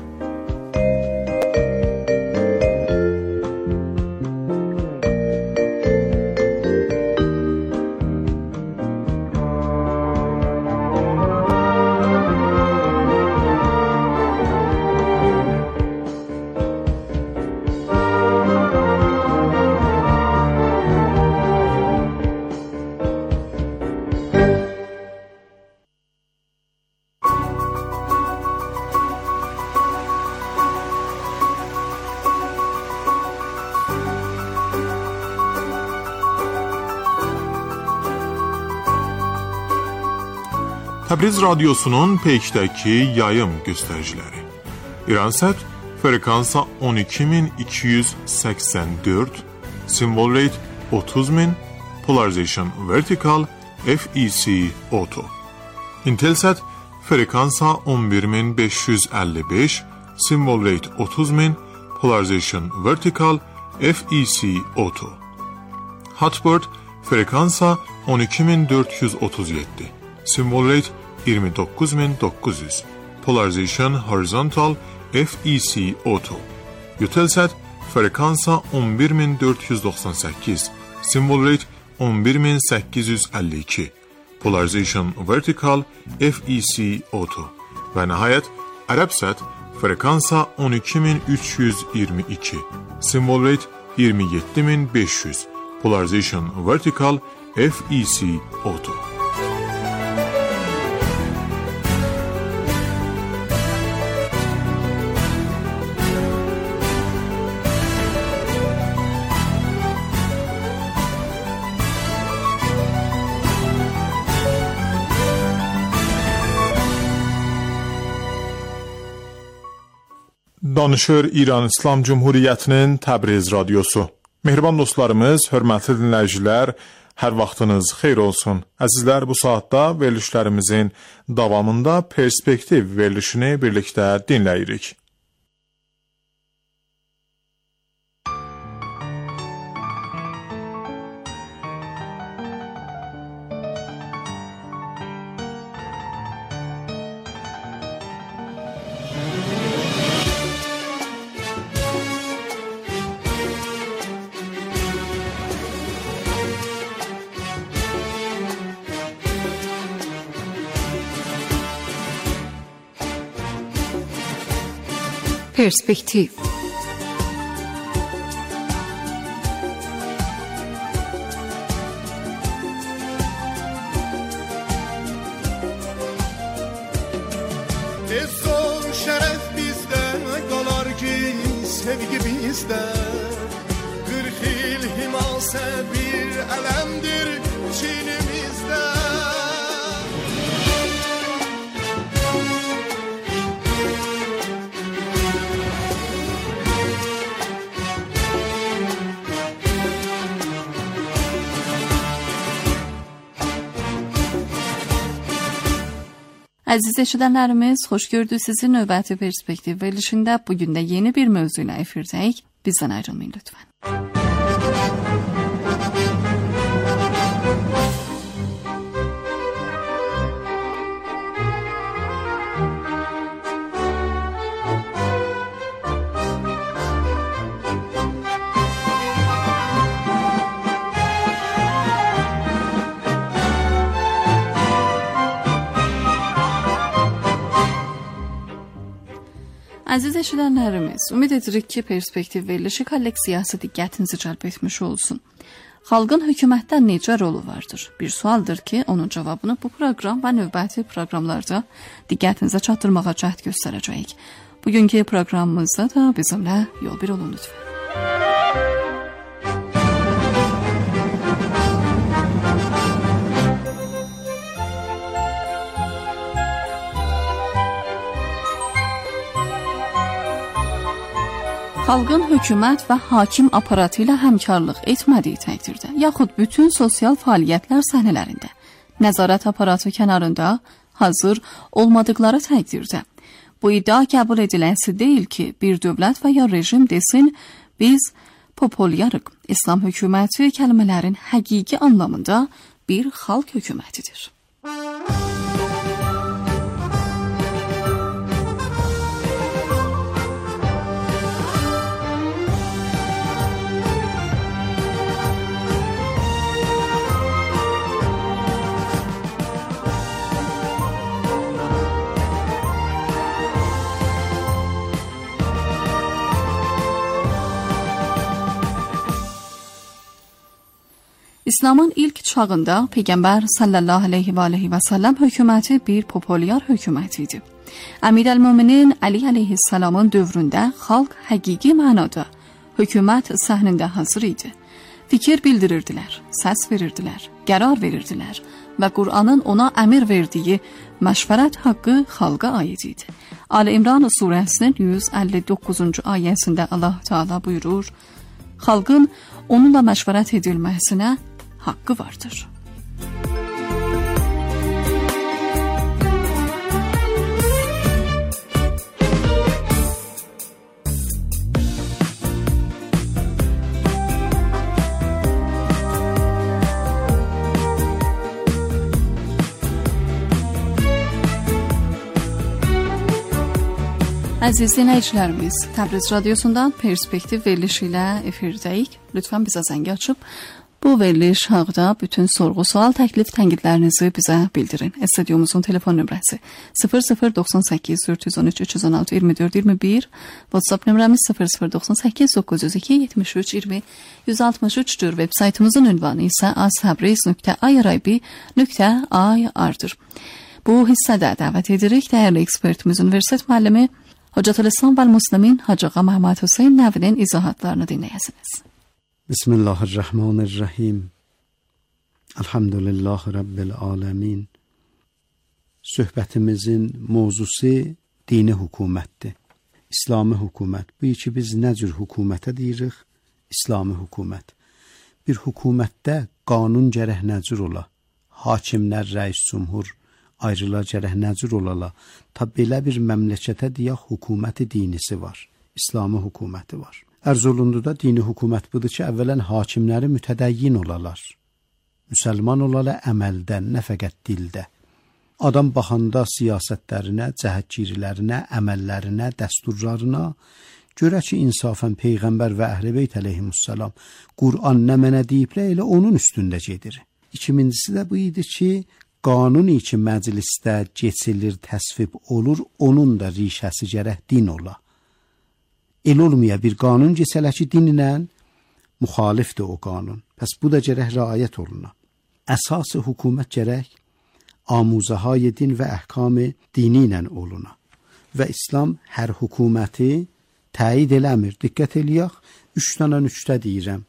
Təbriz radiosunun peykdəki yayım göstəriciləri. İransət frekansa 12284, simvol rate 30000, polarization vertikal, FEC auto. Intelsat frekansa 11555, simvol rate 30000, polarization vertikal, FEC auto. Hotbird frekansa 12437, simvol rate 29900. Polarization Horizontal FEC Auto. Eutelsat frekansa 11498, symbol rate 11852. Polarization Vertical FEC Auto. Və nəhayət Arabsat frekansa 12322, symbol rate 27500. Polarization Vertical FEC Auto. Danışır İran İslam Cumhuriyyətinin Təbriz radiosu. Mehriban dostlarımız, hörmətli dinləyicilər, hər vaxtınız xeyir olsun. Əzizlər, bu saatda verilişlərimizin davamında perspektiv verilişini birlikdə dinləyirik. Perspektiv. Zor şərəf bizdə qalar ki, sevgi bizdə. 40 il himasə bir ələmdir çinimizdə. Əziz eşidənlərimiz, xoş gördük sizi növbəti perspektiv verilişində. Bugün də yeni bir mövzu ilə efirdəyik. Bizdən ayrılmayın lütfən. Əziz eşidənlərimiz, ümid edirik ki, perspektiv verilişi kolleksiyası diqqətinizi cəlb etmiş olsun. Xalqın hökumətdə necə rolu vardır? Bir sualdır ki, onun cavabını bu proqram və növbəti proqramlarda diqqətinizə çatdırmağa cəhd göstərəcəyik. Bugünkü proqramımızda da bizimlə yol bir olun lütfən. Xalqın hökumət və hakim aparatı ilə həmkarlıq etmədiyi təqdirdə, yaxud bütün sosial fəaliyyətlər səhnələrində, nəzarət aparatı kənarında hazır olmadıqları təqdirdə, bu iddia qəbul ediləsi deyil ki, bir dövlət və ya rejim desin, biz populyarıq. İslam hökuməti kəlmələrin həqiqi anlamında bir xalq hökumətidir. İslamın ilk çağında Peyğəmbər sallallahu aleyhi və aleyhi və səlləm hökuməti bir populyar hökumət idi. Əmir el-Möminin Ali aleyhissalamın dövründə xalq həqiqi mənada hökumət səhnində hazır idi. Fikir bildirirdilər, səs verirdilər, qərar verirdilər və Qur'anın ona əmir verdiyi məşvərət haqqı xalqa aid idi. Ali İmran surəsinin 159-cu ayəsində Allah Teala buyurur, xalqın onunla məşvərət edilməsinə haqqı vardır. Əziz dinləyicilərimiz, Təbriz radiosundan Perspektiv verilişi ilə efirdəyik. Lütfən bizə zəng açıb bu veriliş haqqında bütün sorğu, sual, təklif, tənqidlərinizi bizə bildirin. Studiyomuzun telefon nömrəsi 0098 413 316 24 21, WhatsApp nömrəmiz 0098 902 73 20 163-dür. Veb saytımızın ünvanı isə aztabriz.irib.ir-dir. Bu hissədə dəvət edirik dəyərli ekspertimiz, Universitet müəllimi Hocatülislam və Müslimin Hacı Ağa Məhəmməd Hüseyn Nəvinin izahatlarını dinləyəsiniz. Bismillahirrahmanirrahim. Elhamdülillah Rabbil alemin. Söhbətimizin mövzusu dini hökumətdir. İslami hökumət. Bu ki biz nə cür hökumətə deyirik? İslami hökumət. Bir hökumətdə qanun gərək nə cür ola? Hakimlər, rəis cümhur ayrılar gərək nə cür olala? Ta belə bir məmləkətə deyək hökuməti dinisi var. İslami hökuməti var. Ərz olunduda dini hökumət budur ki, əvvələn hakimləri mütədəyyin olalar. Müsəlman olalar əməldən, nə fəqət dildə. Adam baxanda siyasətlərinə, cəhətgirilərinə, əməllərinə, dəsturlarına görə ki, insafən Peyğəmbər və Əhl-i-Beyt əleyhimussalam Qur'an nə mənə deyiblə, elə onun üstündə gedir. İkincisi də bu idi ki, qanun ki məclisdə keçilir, təsvib olur, onun da rişəsi gərək din ola. El olmaya bir qanun keçələ ki, dinlə müxalifdir o qanun. Pəs bu da gərək rəayət oluna. Əsası hökumət gərək amuzəhay din və əhkam dini ilə oluna. Və İslam hər hökuməti təyid eləmir. Diqqət eləyək, 3 dənə nüqtə deyirəm.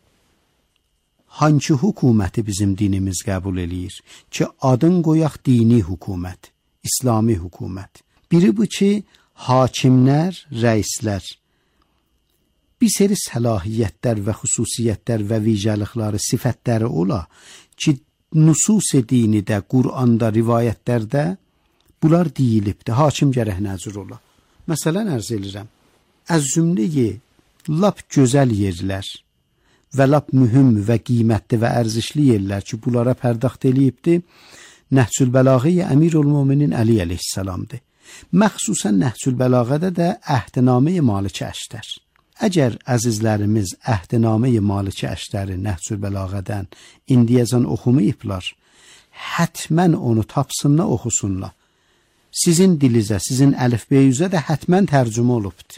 Hangi hökuməti bizim dinimiz qəbul eləyir? Ki, adın qoyaq dini hökumət, İslami hökumət. Biri bu ki, hakimlər, rəislər bir seri səlahiyyətlər və xüsusiyyətlər və vicəlikləri, sifətləri ola ki, nusus-i dinidə, Qur'anda, rivayətlərdə bunlar deyilibdir. Hakim gərək nəcür ola. Məsələn, ərz edirəm, az cümləyi lap gözəl yerlər və lap mühüm və qiymətli və ərzişli yerlər ki, bunlara pərdaxt eləyibdir, Nəhcül Bəlağə-i Əmirül-Müminin Əli əleyhissalamdır. Məxsusən Nəhcül Bəlağədə də Əhdnamə-i Maliki Əştər. Əgər əzizlərimiz Əhdnamə-i Maliki Əştəri Nəhcül Bəlağədən indiyəcən oxumayıblar, hətmən onu tapsınlar, oxusunlar. Sizin dilizə, sizin əlifbeyüzə də hətmən tərcümə olubdur.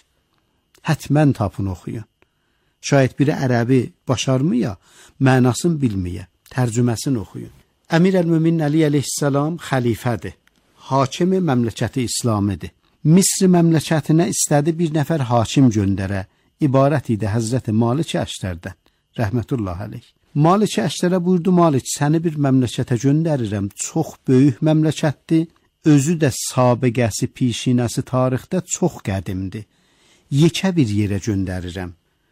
Hətmən tapın, oxuyun. Şayət biri ərəbi başarmaya, mənasını bilməyə, tərcüməsini oxuyun. Əmir-əl-Müminin Əli əleyhissalam xəlifədir. Hakimi məmləkəti İslamidir. Misri məmləkətinə istədi bir nəfər hakim göndərə. İbarət idi Həzrəti Maliki Əştərdən. Rəhmətullah əleyh. Maliki Əştərə buyurdu, Malik, səni bir məmləkətə göndərirəm. Çox böyük məmləkətdir. Özü də sabiqəsi, pişinəsi tarixdə çox qədimdir. Yekə bir yerə göndərirəm.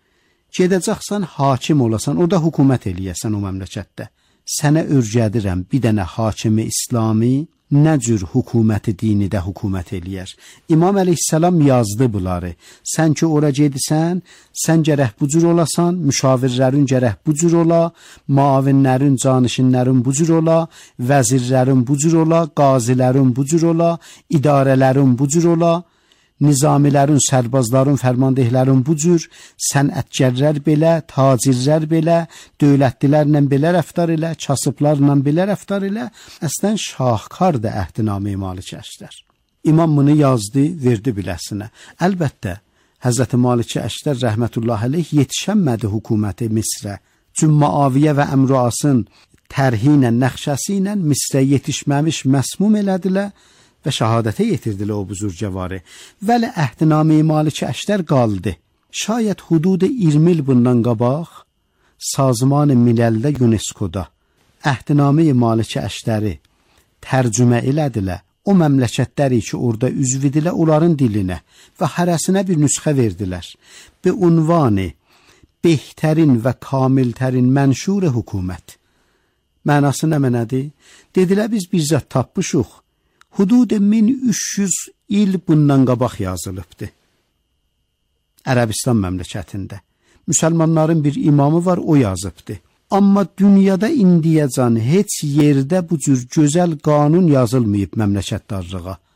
Gedəcəksən, hakim olasan, o da hökumət eləyəsən o məmləkətdə. Sənə örgədirəm bir dənə hakimi İslami, nə cür hökuməti dinidə hökumət eləyər. İmam əleyhissalam yazdı bunları. Sən ki ora gedisən, sən gərək bu cür olasan, müşavirlərin gərək bu cür ola, muavinlərin, canişinlərin bu cür ola, vəzirlərin bu cür ola, qazilərin bu cür ola, idarələrin bu cür ola, nizamilərin, sərbazların, fərmandehlərin bu cür, sənətgərlər belə, tacirlər belə, dövlətlilərlə belə rəftar elə, kasıblarla belə rəftar elə, əslən şahkardır Əhdnamə-i Maliki Əştər. İmam bunu yazdı, verdi biləsinə. Əlbəttə, Həzrəti Maliki Əştər rəhmətullah əleyh yetişənmədi hökuməti Misrə. Çünki Muaviyyə və Əmruasın tərhi ilə, nəxşəsi ilə Misrə yetişməmiş məsmum elədilər və şəhadətə yetirdilər o buzurgəvarı. Vəli Əhdnamə-i Maliki Əştər qaldı. Şayət hudud 20 il bundan qabaq Sazman-ı Miləldə UNESCO-da Əhdnamə-i Maliki Əştəri tərcümə elədilər. O məmləkətləri ki, orada üzvidilə onların dilinə və hərəsinə bir nüsxə verdilər. Bi unvanı behtərin və kamiltərin mənşur hökumət. Mənası nə mənədir? Dedilər, biz bir zət tapmışıq. Hudud 1300 il bundan qabaq yazılıbdır. Ərəbistan məmləkətində. Müsəlmanların bir imamı var, o yazıbdır. Amma dünyada indiyəcən heç yerdə bu cür gözəl qanun yazılmayıb məmləkətdarlığa.